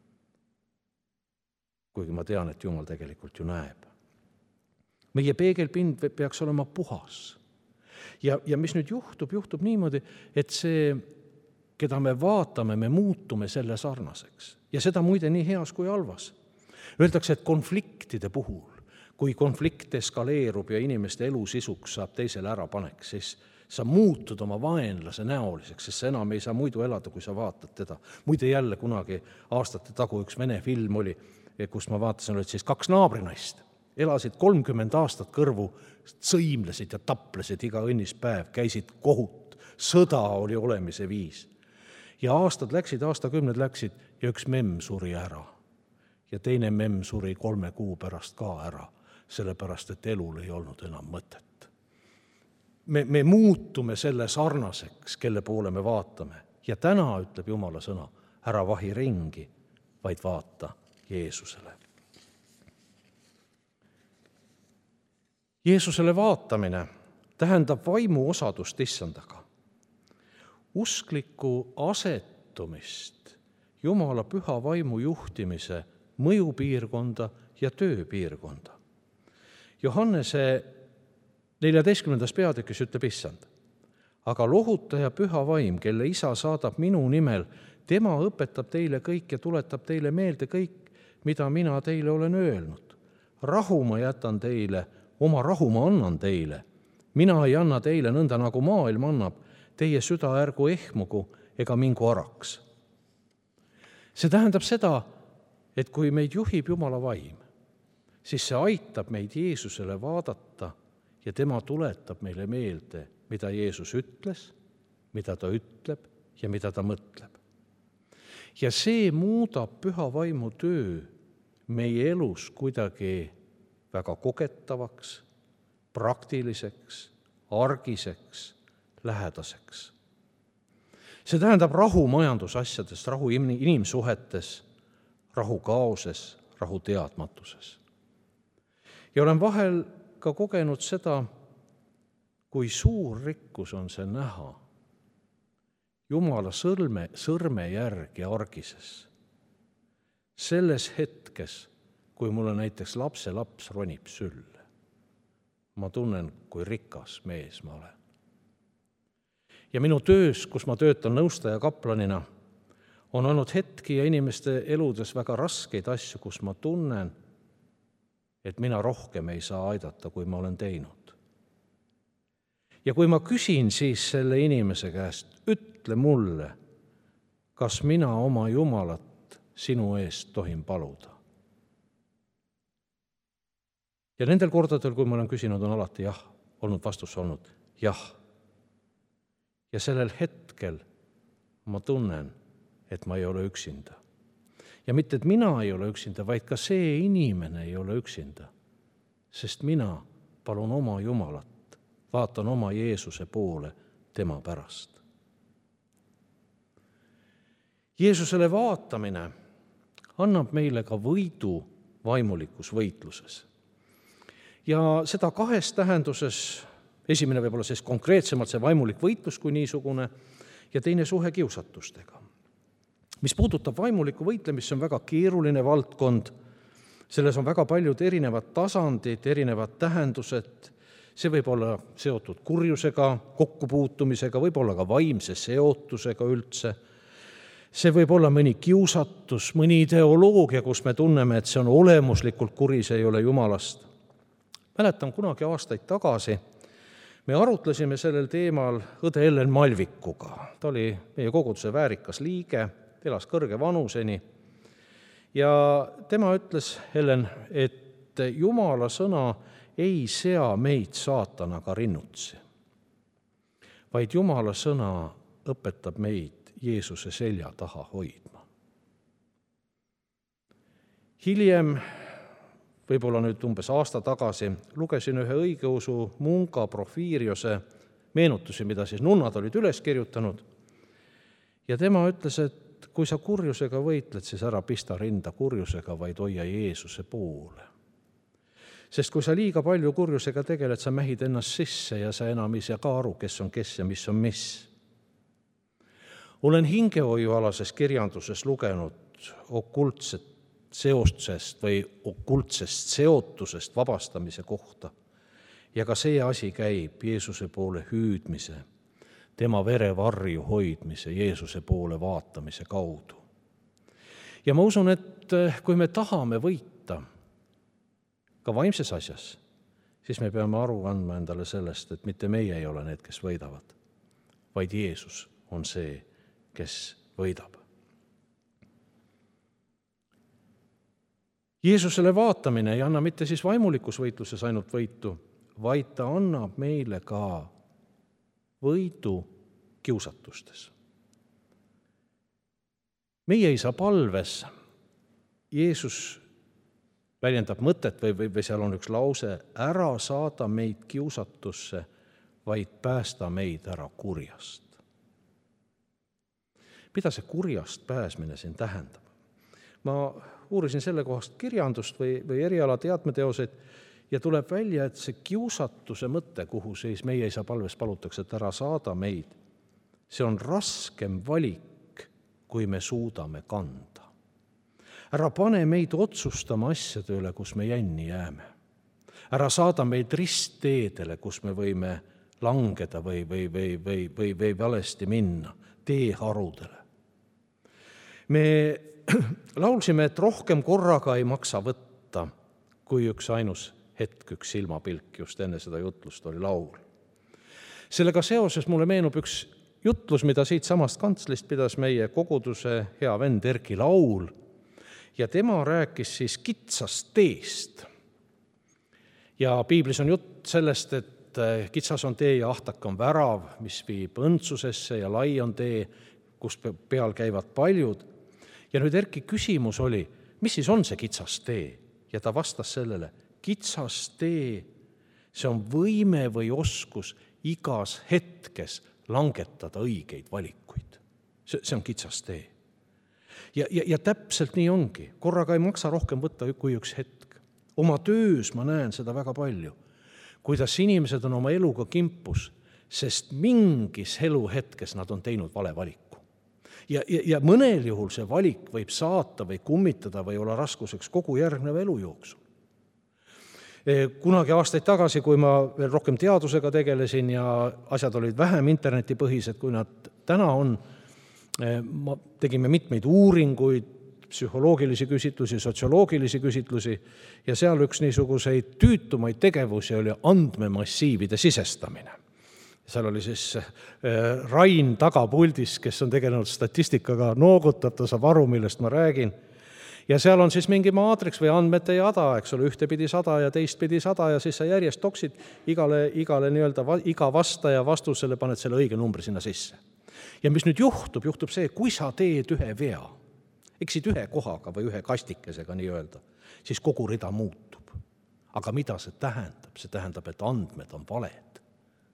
Kuigi ma tean, et Jumal tegelikult ju näeb. Meie peegelpind peaks olema puhas. Ja, ja mis nüüd juhtub, juhtub niimoodi, et see, keda me vaatame, me muutume selle sarnaseks. Ja seda muide nii heas kui halvas. Öeldakse, et konfliktide puhul, kui konflikt eskaleerub ja inimeste elu sisuks saab teisele ära paneks, siis sa muutud oma vaenlase näoliseks, sest sa enam ei saa muidu elada, kui sa vaatad teda. Muide jälle kunagi aastate tagu üks vene film oli, kus ma vaatasin, olid siis kaks naabrinaist. Elasid kolmkümmend aastat kõrvu, sõimlesid ja taplesid iga õnnis päev, käisid kohut, sõda oli olemise viis. Ja aastad läksid, aastakümned läksid ja üks memm suri ära. Ja teine memm suri kolme kuu pärast ka ära, sellepärast, et elul ei olnud enam mõtet. Me, me muutume selle sarnaseks, kelle poole me vaatame. Ja täna ütleb Jumala sõna, ära vahi ringi, vaid vaata Jeesusele. Jeesusele vaatamine tähendab vaimu osadust issandaga. Uskliku asetumist Jumala püha vaimu juhtimise mõjupiirkonda ja tööpiirkonda. Johannese neljateistkümnendas peatükis ütleb issand, aga lohutaja püha vaim, kelle isa saadab minu nimel, tema õpetab teile kõik ja tuletab teile meelde kõik, mida mina teile olen öelnud. Rahu ma jätan teile, oma rahu ma annan teile. Mina ei anna teile nõnda, nagu maailm annab, teie süda ärgu ehmugu ega mingu araks. See tähendab seda, et kui meid juhib Jumala vaim, siis see aitab meid Jeesusele vaadata ja tema tuletab meile meelde, mida Jeesus ütles, mida ta ütleb ja mida ta mõtleb. Ja see muudab püha vaimu töö meie elus kuidagi väga kogetavaks, praktiliseks, argiseks, lähedaseks. See tähendab rahu majandusasjades, rahu inimsuhetes, rahu kaoses, rahu teadmatuses. Ja olen vahel ka kogenud seda, kui suur rikkus on see näha Jumala sõrme, sõrme järgi argises. Selles hetkes, kui mulle näiteks lapse laps ronib sülle, ma tunnen, kui rikas mees ma olen. Ja minu töös, kus ma töötan nõustaja kaplanina, on olnud hetki ja inimeste eludes väga raskeid asju, kus ma tunnen, et mina rohkem ei saa aidata, kui ma olen teinud. Ja kui ma küsin siis selle inimese käest, ütle mulle, kas mina oma Jumalat sinu eest tohin paluda. Ja nendel kordadel, kui ma olen küsinud, on alati jah, olnud vastus olnud jah. Ja sellel hetkel ma tunnen, et ma ei ole üksinda. Ja mitte, et mina ei ole üksinda, vaid ka see inimene ei ole üksinda, sest mina palun oma Jumalat vaatan oma Jeesuse poole tema pärast. Jeesusele vaatamine annab meile ka võidu vaimulikus võitluses. Ja seda kahes tähenduses, esimene võib-olla siis konkreetsemalt see vaimulik võitlus kui niisugune ja teine suhe kiusatustega. Mis puudutab vaimulikku võitlemist, see on väga keeruline valdkond, selles on väga paljud erinevad tasandid, erinevad tähendused, see võib olla seotud kurjusega, kokkupuutumisega, võib olla ka vaimse seotusega üldse. See võib olla mõni kiusatus, mõni ideoloogia, kus me tunneme, et see on olemuslikult kuri, see ei ole Jumalast. Mäletan kunagi aastaid tagasi, me arutlesime sellel teemal õde Ellen Malvikuga. Ta oli meie koguduse väärikas liige, elas kõrge vanuseni. Ja tema ütles, Ellen, et Jumala sõna ei sea meid saatanaga rinnutsi, vaid Jumala sõna õpetab meid Jeesuse selja taha hoidma. Hiljem, võib-olla nüüd umbes aasta tagasi, lugesin ühe õigeusu munga Porfiriose meenutusi, mida siis nunnad olid üles kirjutanud. Ja tema ütles, et kui sa kurjusega võitled, siis ära pista rinda kurjusega, vaid hoia Jeesuse poole. Sest kui sa liiga palju kurjusega tegeled, sa mähid ennast sisse ja sa enam ei saa ka aru, kes on kes ja mis on mis. Olen hingehoiualases kirjanduses lugenud okultset seostusest või okultsest seotusest vabastamise kohta. Ja ka see asi käib Jeesuse poole hüüdmise, tema verevarju hoidmise, Jeesuse poole vaatamise kaudu. Ja ma usun, et kui me tahame võita ka vaimses asjas, siis me peame aru andma endale sellest, et mitte meie ei ole need, kes võidavad, vaid Jeesus on see, kes võidab. Jeesusele vaatamine ei anna mitte siis vaimulikus võitluses ainult võitu, vaid ta annab meile ka võidu kiusatustes. Meie isa palves Jeesus väljendab mõtet või, või, või seal on üks lause, ära saada meid kiusatusse, vaid päästa meid ära kurjast. Mida see kurjast pääsmine siin tähendab? Ma uurisin selle kohast kirjandust või, või eriala teadmeteoseid ja tuleb välja, et see kiusatuse mõte, kuhu siis meie isa palves palutakse, et ära saada meid, see on raskem valik, kui me suudame kanda. Ära pane meid otsustama asjade üle, kus me jänni jääme. Ära saada meid ristteedele, kus me võime langeda või, või, või, või, või, või valesti minna, teeharudele. Me laulsime, et rohkem korraga ei maksa võtta, kui üks ainus hetk, üks silmapilk, just enne seda jutlust oli laul. Sellega seoses mulle meenub üks jutlus, mida siit samast kantslist pidas meie koguduse hea vend Erki Laul, ja tema rääkis siis kitsast teest. Ja piiblis on jutt sellest, et kitsas on tee ja ahtak on värav, mis viib õndsusesse, ja lai on tee, kus peal käivad paljud. Ja nüüd Erki küsimus oli, mis siis on see kitsas tee? Ja ta vastas sellele, kitsas tee, see on võime või oskus igas hetkes langetada õigeid valikuid. See, see on kitsas tee. Ja, ja, ja täpselt nii ongi. Korraga ei maksa rohkem võtta kui üks hetk. Oma töös ma näen seda väga palju, kuidas inimesed on oma eluga kimpus, sest mingis eluhetkes nad on teinud vale valiku. Ja, ja, ja mõnel juhul see valik võib saata või kummitada või olla raskuseks kogu järgneva elu jooksul. Kunagi aastaid tagasi, kui ma veel rohkem teadusega tegelesin ja asjad olid vähem internetipõhised, kui nad täna on, ma tegime mitmeid uuringuid, psühholoogilisi küsitlusi, sotsioloogilisi küsitlusi ja seal üks niisuguseid tüütumaid tegevusi oli andmemassiivide sisestamine. Seal oli siis Rain tagapuldis, kes on tegelenud statistikaga, noogutab, ta saab aru, millest ma räägin. Ja seal on siis mingi maatriks või andmete jada, eks ole, ühte pidi sada ja teist pidi sada ja siis sa järjest toksid igale, igale nii-öelda, iga vastaja vastusele paned selle õige numbri sinna sisse. Ja mis nüüd juhtub, juhtub see, kui sa teed ühe vea, eksid ühe kohaga või ühe kastikesega nii-öelda, siis kogu rida muutub. Aga mida see tähendab? See tähendab, et andmed on valed.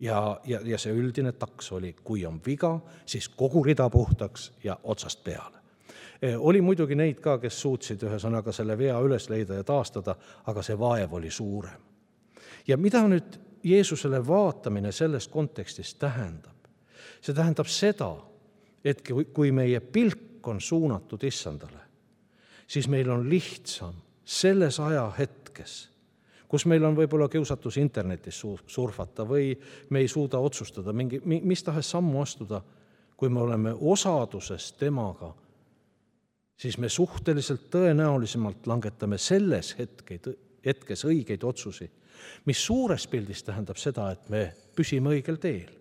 Ja, ja, ja see üldine taks oli, kui on viga, siis kogu rida puhtaks ja otsast peale. Oli muidugi neid ka, kes suutsid ühesõnaga selle vea üles leida ja taastada, aga see vaev oli suurem. Ja mida nüüd Jeesusele vaatamine selles kontekstis tähendab? See tähendab seda, et kui meie pilk on suunatud Issandale, siis meil on lihtsam selles ajahetkes, kus meil on võib-olla kiusatus internetis surfata või me ei suuda otsustada, mingi, mis tahes sammu astuda, kui me oleme osaduses temaga, siis me suhteliselt tõenäolisemalt langetame selles hetkeid, hetkes õigeid otsusi, mis suures pildis tähendab seda, et me püsime õigel teel.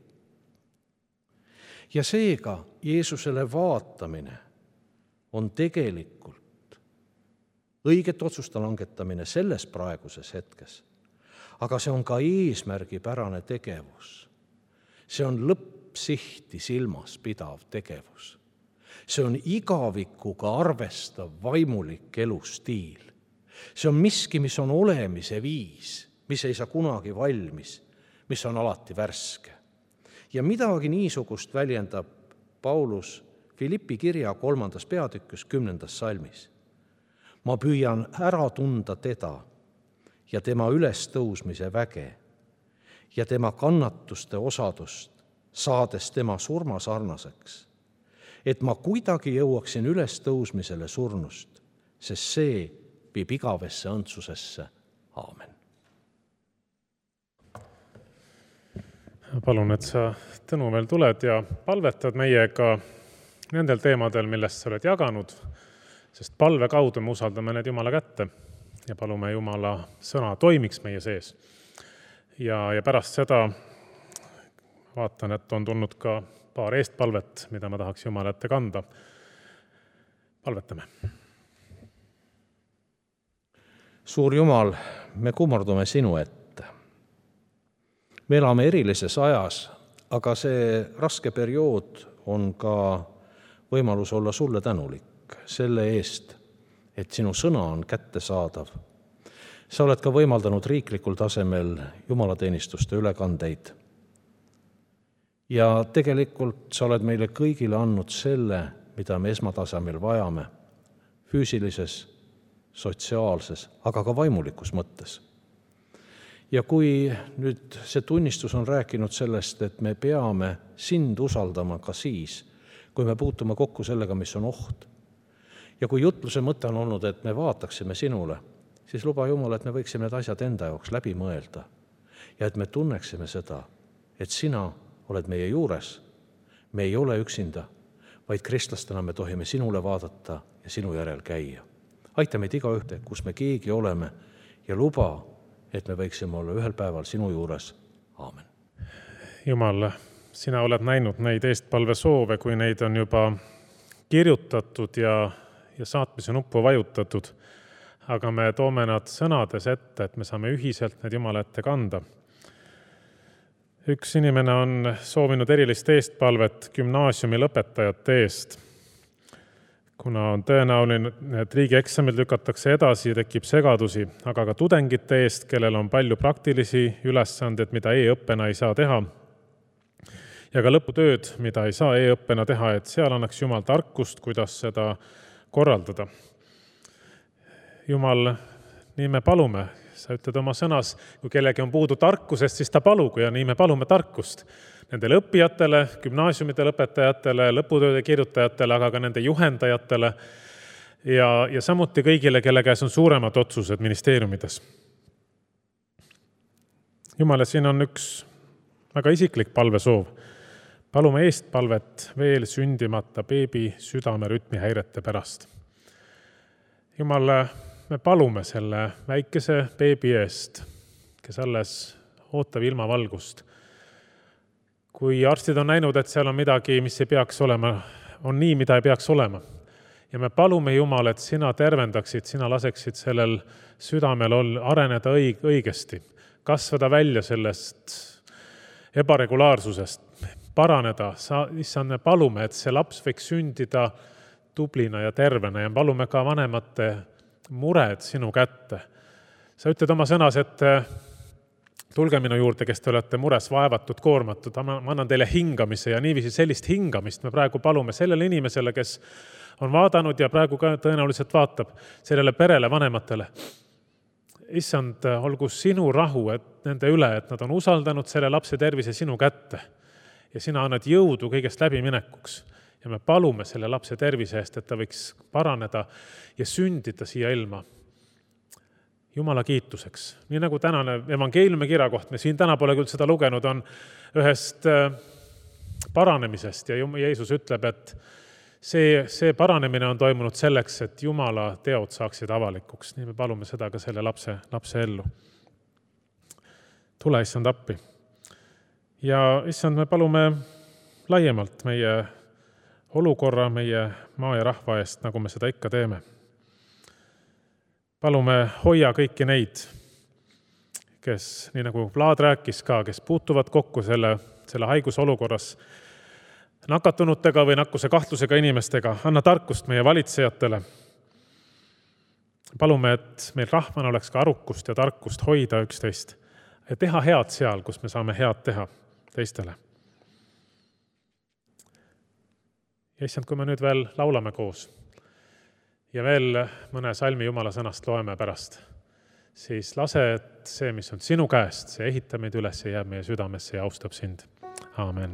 Ja seega Jeesusele vaatamine on tegelikult õiget otsusta langetamine selles praeguses hetkes, aga see on ka eesmärgipärane tegevus. See on lõppsihti silmas pidav tegevus. See on igavikuga arvestav vaimulik elustiil. See on miski, mis on olemise viis, mis ei saa kunagi valmis, mis on alati värske. Ja midagi niisugust väljendab Paulus Filippi kirja kolmandas peatükis kümnendas salmis. Ma püüan ära tunda teda ja tema ülestõusmise väge ja tema kannatuste osadust, saades tema surma sarnaseks, et ma kuidagi jõuaksin ülestõusmisele surnust, sest see viib igavesse õndsusesse. Aamen. Palun, et sa, Tõnu, veel tuled ja palvetad meiega nendel teemadel, millest sa oled jaganud, sest palve kaudu me usaldame need Jumala kätte ja palume Jumala sõna toimiks meie sees. Ja, ja pärast seda vaatan, et on tulnud ka paar eestpalvet, mida ma tahaks Jumala ette kanda. Palvetame. Suur Jumal, me kummardume sinu ette. Me elame erilises ajas, aga see raske periood on ka võimalus olla sulle tänulik selle eest, et sinu sõna on kättesaadav. Sa oled ka võimaldanud riiklikul tasemel jumalateenistuste ülekandeid. Ja tegelikult sa oled meile kõigile andnud selle, mida me esmatasemel vajame, füüsilises, sotsiaalses, aga ka vaimulikus mõttes. Ja kui nüüd see tunnistus on rääkinud sellest, et me peame sind usaldama ka siis, kui me puutume kokku sellega, mis on oht. Ja kui jutluse mõte on olnud, et me vaataksime sinule, siis luba Jumal, et me võiksime need asjad enda jaoks läbi mõelda ja et me tunneksime seda, et sina oled meie juures. Me ei ole üksinda, vaid kristlastena me tohime sinule vaadata ja sinu järel käia. Aita meid iga ühte, kus me keegi oleme ja luba, et me võiksime olla ühel päeval sinu juures. Aamen. Jumal, sina oled näinud neid eestpalve soove, kui neid on juba kirjutatud ja, ja saatmise nuppu vajutatud. Aga me toome nad sõnades ette, et me saame ühiselt need Jumala ette kanda. Üks inimene on soovinud erilist eestpalvet gümnaasiumi lõpetajate eest. Kuna on tõenäoline, et riigieksamil lükatakse edasi, tekib segadusi, aga ka tudengite eest, kellel on palju praktilisi ülesandeid, mida e-õppena ei saa teha, ja ka lõputööd, mida ei saa e-õppena teha, et seal annaks Jumal tarkust, kuidas seda korraldada. Jumal, nii me palume. Sa ütled oma sõnas, kui kellegi on puudu tarkusest, siis ta palugu ja nii me palume tarkust. Nendele õppijatele, gümnaasiumide lõpetajatele, lõputööde kirjutajatele, aga ka nende juhendajatele ja, ja samuti kõigile, kelle käes on suuremad otsused ministeeriumides. Jumala, siin on üks väga isiklik palvesoov. Palume eestpalvet veel sündimata beebi südame rütmihäirete pärast. Jumal, me palume selle väikese beebi eest, kes alles ootab ilmavalgust. Kui arstid on näinud, et seal on midagi, mis ei peaks olema, on nii, mida ei peaks olema. Ja me palume Jumal, et sina tervendaksid, sina laseksid sellel südamel areneda õig- õigesti, kasvada välja sellest ebaregulaarsusest, paraneda. Sa, issand, me palume, et see laps võiks sündida tublina ja tervena ja palume ka vanemate mured sinu kätte. Sa ütled oma sõnas, et tulge minu juurde, kes te olete mures, vaevatud, koormatud, ma annan teile hingamise ja niiviisi sellist hingamist me praegu palume sellele inimesele, kes on vaadanud ja praegu ka tõenäoliselt vaatab sellele perele, vanematele. Issand, olgu sinu rahu et nende üle, et nad on usaldanud selle lapse tervise sinu kätte ja sina annad jõudu kõigest läbiminekuks. Ja me palume selle lapse tervise eest, et ta võiks paraneda ja sündida siia ilma. Jumala kiituseks. Nii nagu tänane evangeeliumi kirja koht, me siin täna pole küll seda lugenud, on ühest paranemisest ja Jeesus ütleb, et see, see paranemine on toimunud selleks, et Jumala teod saaksid avalikuks. Nii me palume seda ka selle lapse, lapse ellu. Tule, issand, appi. Ja issand, me palume laiemalt meie olukorra, meie maa ja rahva eest, nagu me seda ikka teeme. Palume hoia kõiki neid, kes, nii nagu Vlad rääkis ka, kes puutuvad kokku selle, selle haigusolukorras nakatunutega või nakkuse kahtlusega inimestega. Anna tarkust meie valitsejatele. Palume, et meil rahvana oleks ka arukust ja tarkust hoida üksteist ja teha head seal, kus me saame head teha teistele. Ja issand, kui me nüüd veel laulame koos ja veel mõne salmi Jumala sõnast loeme pärast, siis lase, et see, mis on sinu käest, see ehitab meid üles ja jääb meie südamesse ja austab sind. Aamen.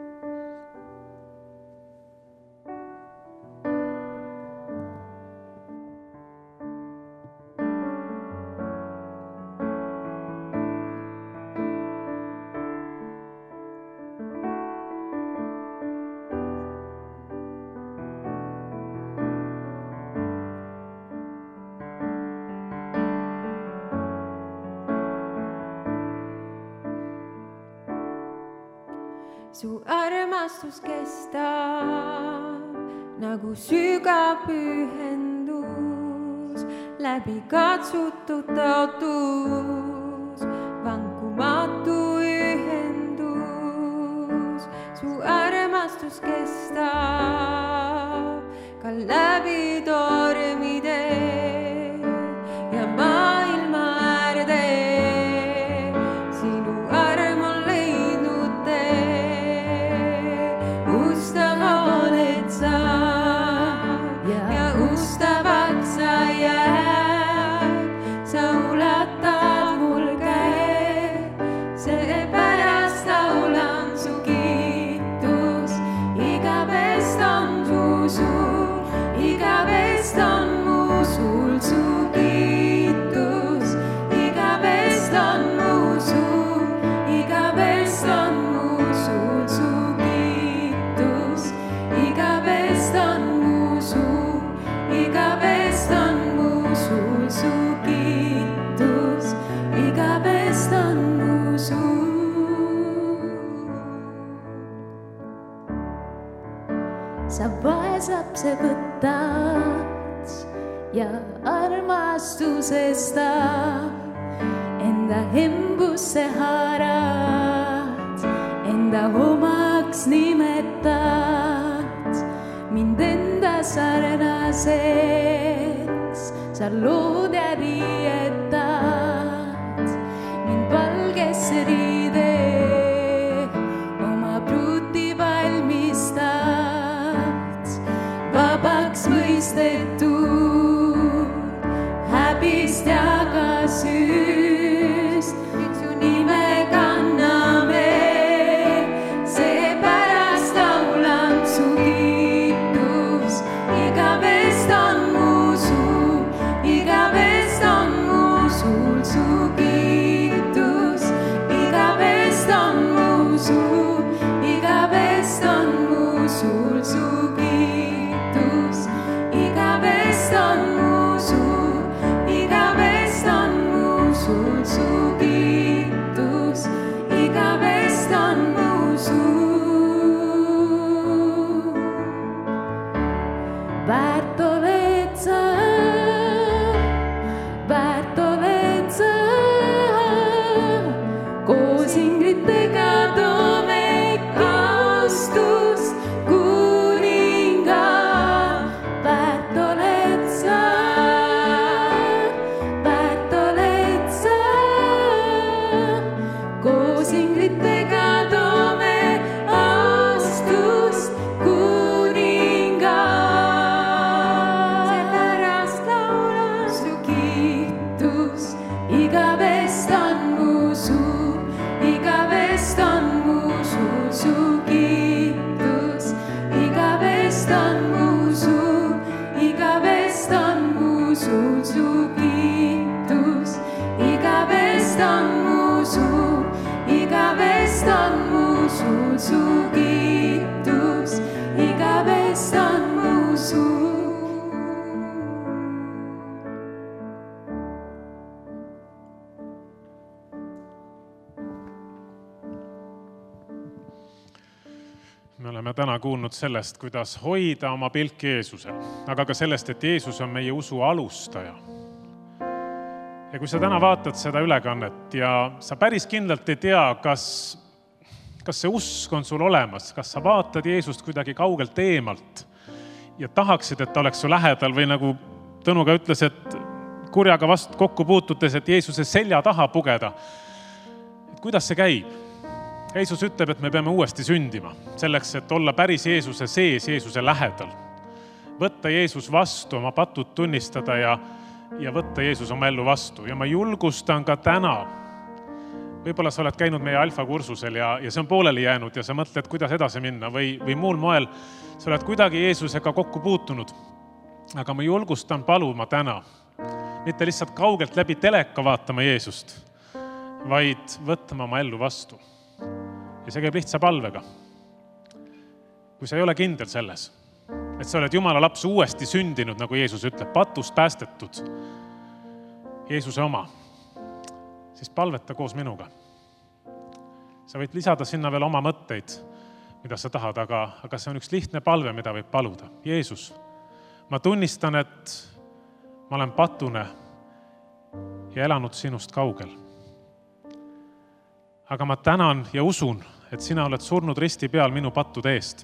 Su armastus kestab nagu sügav pühendus, läbi katsutud taotus, vankumatu ühendus. Su armastus kestab ka läbi tormide ja maailma äärde. Sinu arm on leidnud tee, ustava oled sa ja ustavaks sa jääd. Sa ulatad mul käe, seepärast laulan su kiitus. Igavest on su suur, igavest on mu sul su kiitus. Igavest on mu suur, igavest on mu sul su kiitus. Igavest on mu suur, igavest on mu sul su kiitus. Igavest on mu suur. Sa vaeslapse võtad ja armastusest enda hembusse haarad, enda omaks nimetad. Mind enda sarnaseks sa lood ja riietad. Mind valgesse riide oma pruuti valmistad. Vabaks mõistetud häbist ja ka süüst. Nüüd su nime kanname, seepärast laulan su kiitus. Igavest on mu suur, igavest on mu sul su kiitus. Igavest on mu suur, igavest on mu sul su kiitus. Igavest on mu suur, igavest on mu sul su kiitus. Igavest on mu suur. Väärt oled sa, väärt oled sa, koos ingritega toome kiustust kuninga. Väärt oled sa, väärt oled sa, sul su kiitus, igavest on mu sul, igavest on mu sul su kiitus, igavest on mu sul. Me oleme täna kuulnud sellest, kuidas hoida oma pilk Jeesusel, aga ka sellest, et Jeesus on meie usu alustaja. Ja kui sa täna vaatad seda ülekannet ja sa päris kindlalt ei tea, kas, kas see usk on sul olemas, kas sa vaatad Jeesust kuidagi kaugelt eemalt ja tahaksid, et ta oleks su lähedal või nagu Tõnu ka ütles, et kurjaga vast kokku puututes, et Jeesuse selja taha pugeda. Et kuidas see käib? Jeesus ütleb, et me peame uuesti sündima, selleks, et olla päris Jeesuse sees, Jeesuse lähedal. Võtta Jeesus vastu, oma patud tunnistada ja, ja võtta Jeesus oma ellu vastu. Ja ma julgustan ka täna. Võib-olla sa oled käinud meie alfakursusel ja, ja see on pooleli jäänud ja sa mõtled, kuidas edasi minna või, või muul moel sa oled kuidagi Jeesusega kokku puutunud. Aga ma julgustan paluma täna, mitte lihtsalt kaugelt läbi teleka vaatama Jeesust, vaid võtma oma ellu vastu. Ja see käib lihtsa palvega. Kui sa ei ole kindel selles, et sa oled Jumala laps uuesti sündinud, nagu Jeesus ütleb, patust päästetud, Jeesuse oma, siis palveta koos minuga. Sa võid lisada sinna veel oma mõtteid, mida sa tahad, aga, aga see on üks lihtne palve, mida võib paluda. Jeesus, ma tunnistan, et ma olen patune ja elanud sinust kaugel. Aga ma tänan ja usun, et sina oled surnud risti peal minu pattude eest.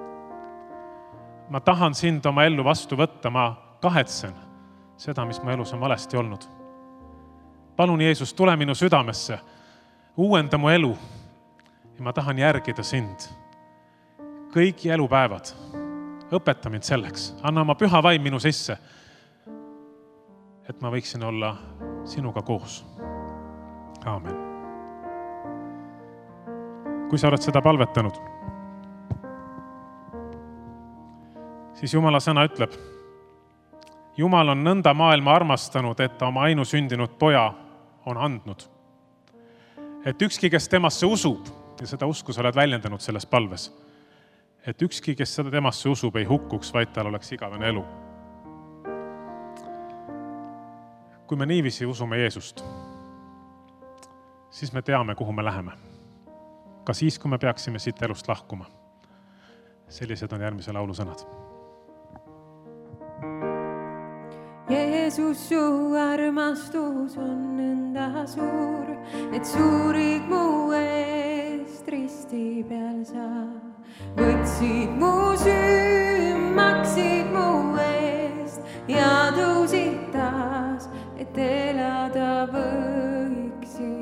Ma tahan sind oma ellu vastu võtta, ma kahetsen seda, mis mu elus on valesti olnud. Palun, Jeesus, tule minu südamesse, uuenda mu elu ja ma tahan järgida sind. Kõigi elupäevad, õpeta mind selleks, anna oma püha vaim minu sisse, et ma võiksin olla sinuga koos. Aamen. Kui sa oled seda palvetanud, siis Jumala sõna ütleb, Jumal on nõnda maailma armastanud, et ta oma ainusündinud poja on andnud. Et ükski, kes temasse usub, ja seda usku sa oled väljendanud selles palves, et ükski, kes seda temasse usub, ei hukkuks, vaid tal oleks igavene elu. Kui me niiviisi usume Jeesust, siis me teame, kuhu me läheme. Ka siis, kui me peaksime siit elust lahkuma. Sellised on järgmise laulu sõnad. Jeesus, su armastus on nõnda suur, et suurid mu eest risti peal sa võtsid mu süü, maksid mu eest ja tõusid taas, et elada võiksin.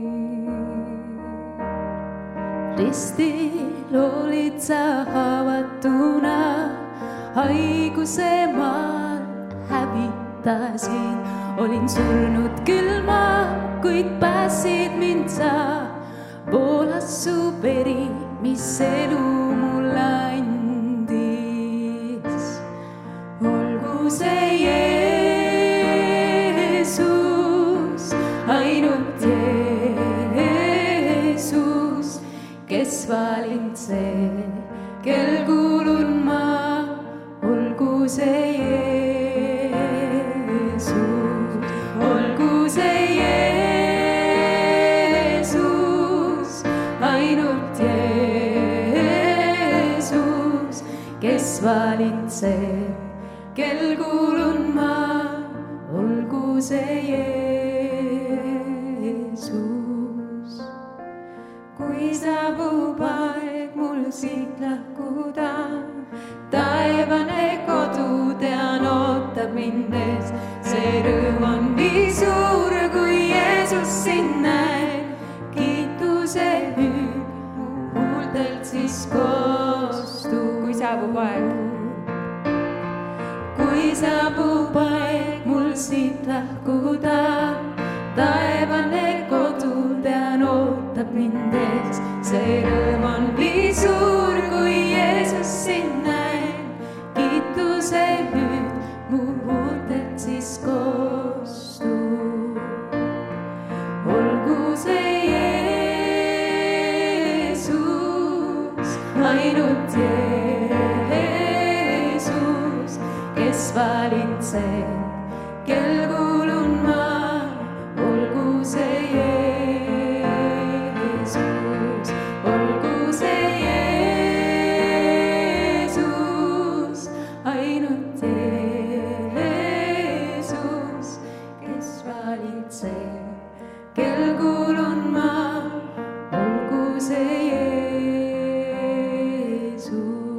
Ristil olid sa haavatuna, haiguse maal hävitasin. Olin surnud külma, kuid pääsid mind sa. Voolas su veri, mis elu mulle andis. Olgu see Jeesus, ainult Jeesus, kes valitsee, kel kuulun ma, olgu see Jeesus, olgu see Jeesus, ainult Jeesus, kes valitsee, kel kuulun ma, olgu see Jeesus. Kui saabub aeg mul siit lahkuda, taevane kodu tean ootab mind ees. See rõõm on nii suur, kui Jeesus sind näeb. Kiituse hüüd mu huultelt siis koostub. Kui saabub aeg, kui saabub aeg mul siit lahkuda, taevane kodu tean ootab mind ees. See rõõm on nii suur, kui Jeesus sind näeb. Kiituse hüüd mu huultelt siis koostub. kes valitseb, kel kuulun ma, olgu see Jeesus, olgu see Jeesus, ainult Jeesus, kes valitseb, kel kuulun ma, olgu see Jeesus.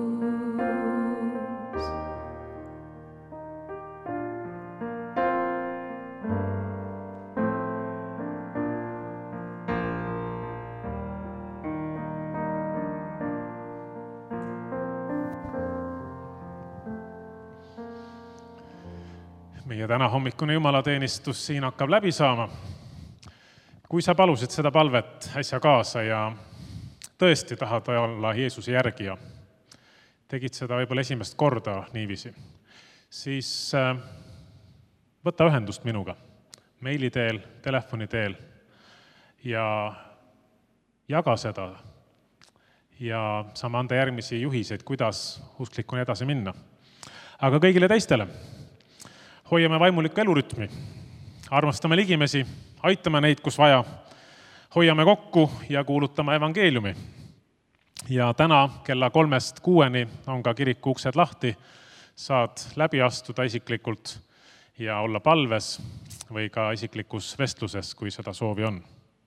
Meie täna hommikune jumalateenistus siin hakkab läbi saama. Kui sa palusid seda palvet äsja kaasa ja tõesti tahad olla Jeesuse järgija, tegid seda võib-olla esimest korda niiviisi, siis võta ühendust minuga meili teel, telefoni teel ja jaga seda ja saame anda järgmisi juhiseid, kuidas usklikuna edasi minna. Aga kõigile teistele hoiame vaimulikku elurütmi, armastame ligimesi, aitame neid, kus vaja, hoiame kokku ja kuulutame evangeeliumi. Ja täna kella kolmest kuueni on ka kiriku uksed lahti, saad läbi astuda isiklikult ja olla palves või ka isiklikus vestluses, kui seda soovi on.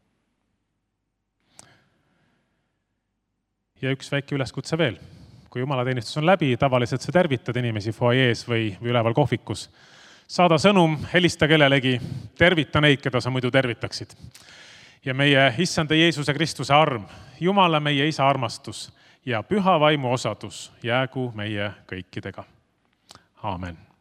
Ja üks väike üleskutse veel. Kui jumalateenistus on läbi, tavaliselt sa tervitad inimesi foajees või, või üleval kohvikus. Saada sõnum, helista kellelegi, tervita neid, keda sa muidu tervitaksid. Ja meie Issanda Jeesuse Kristuse arm, Jumala meie Isa armastus ja püha vaimu osadus jäägu meie kõikidega. Aamen.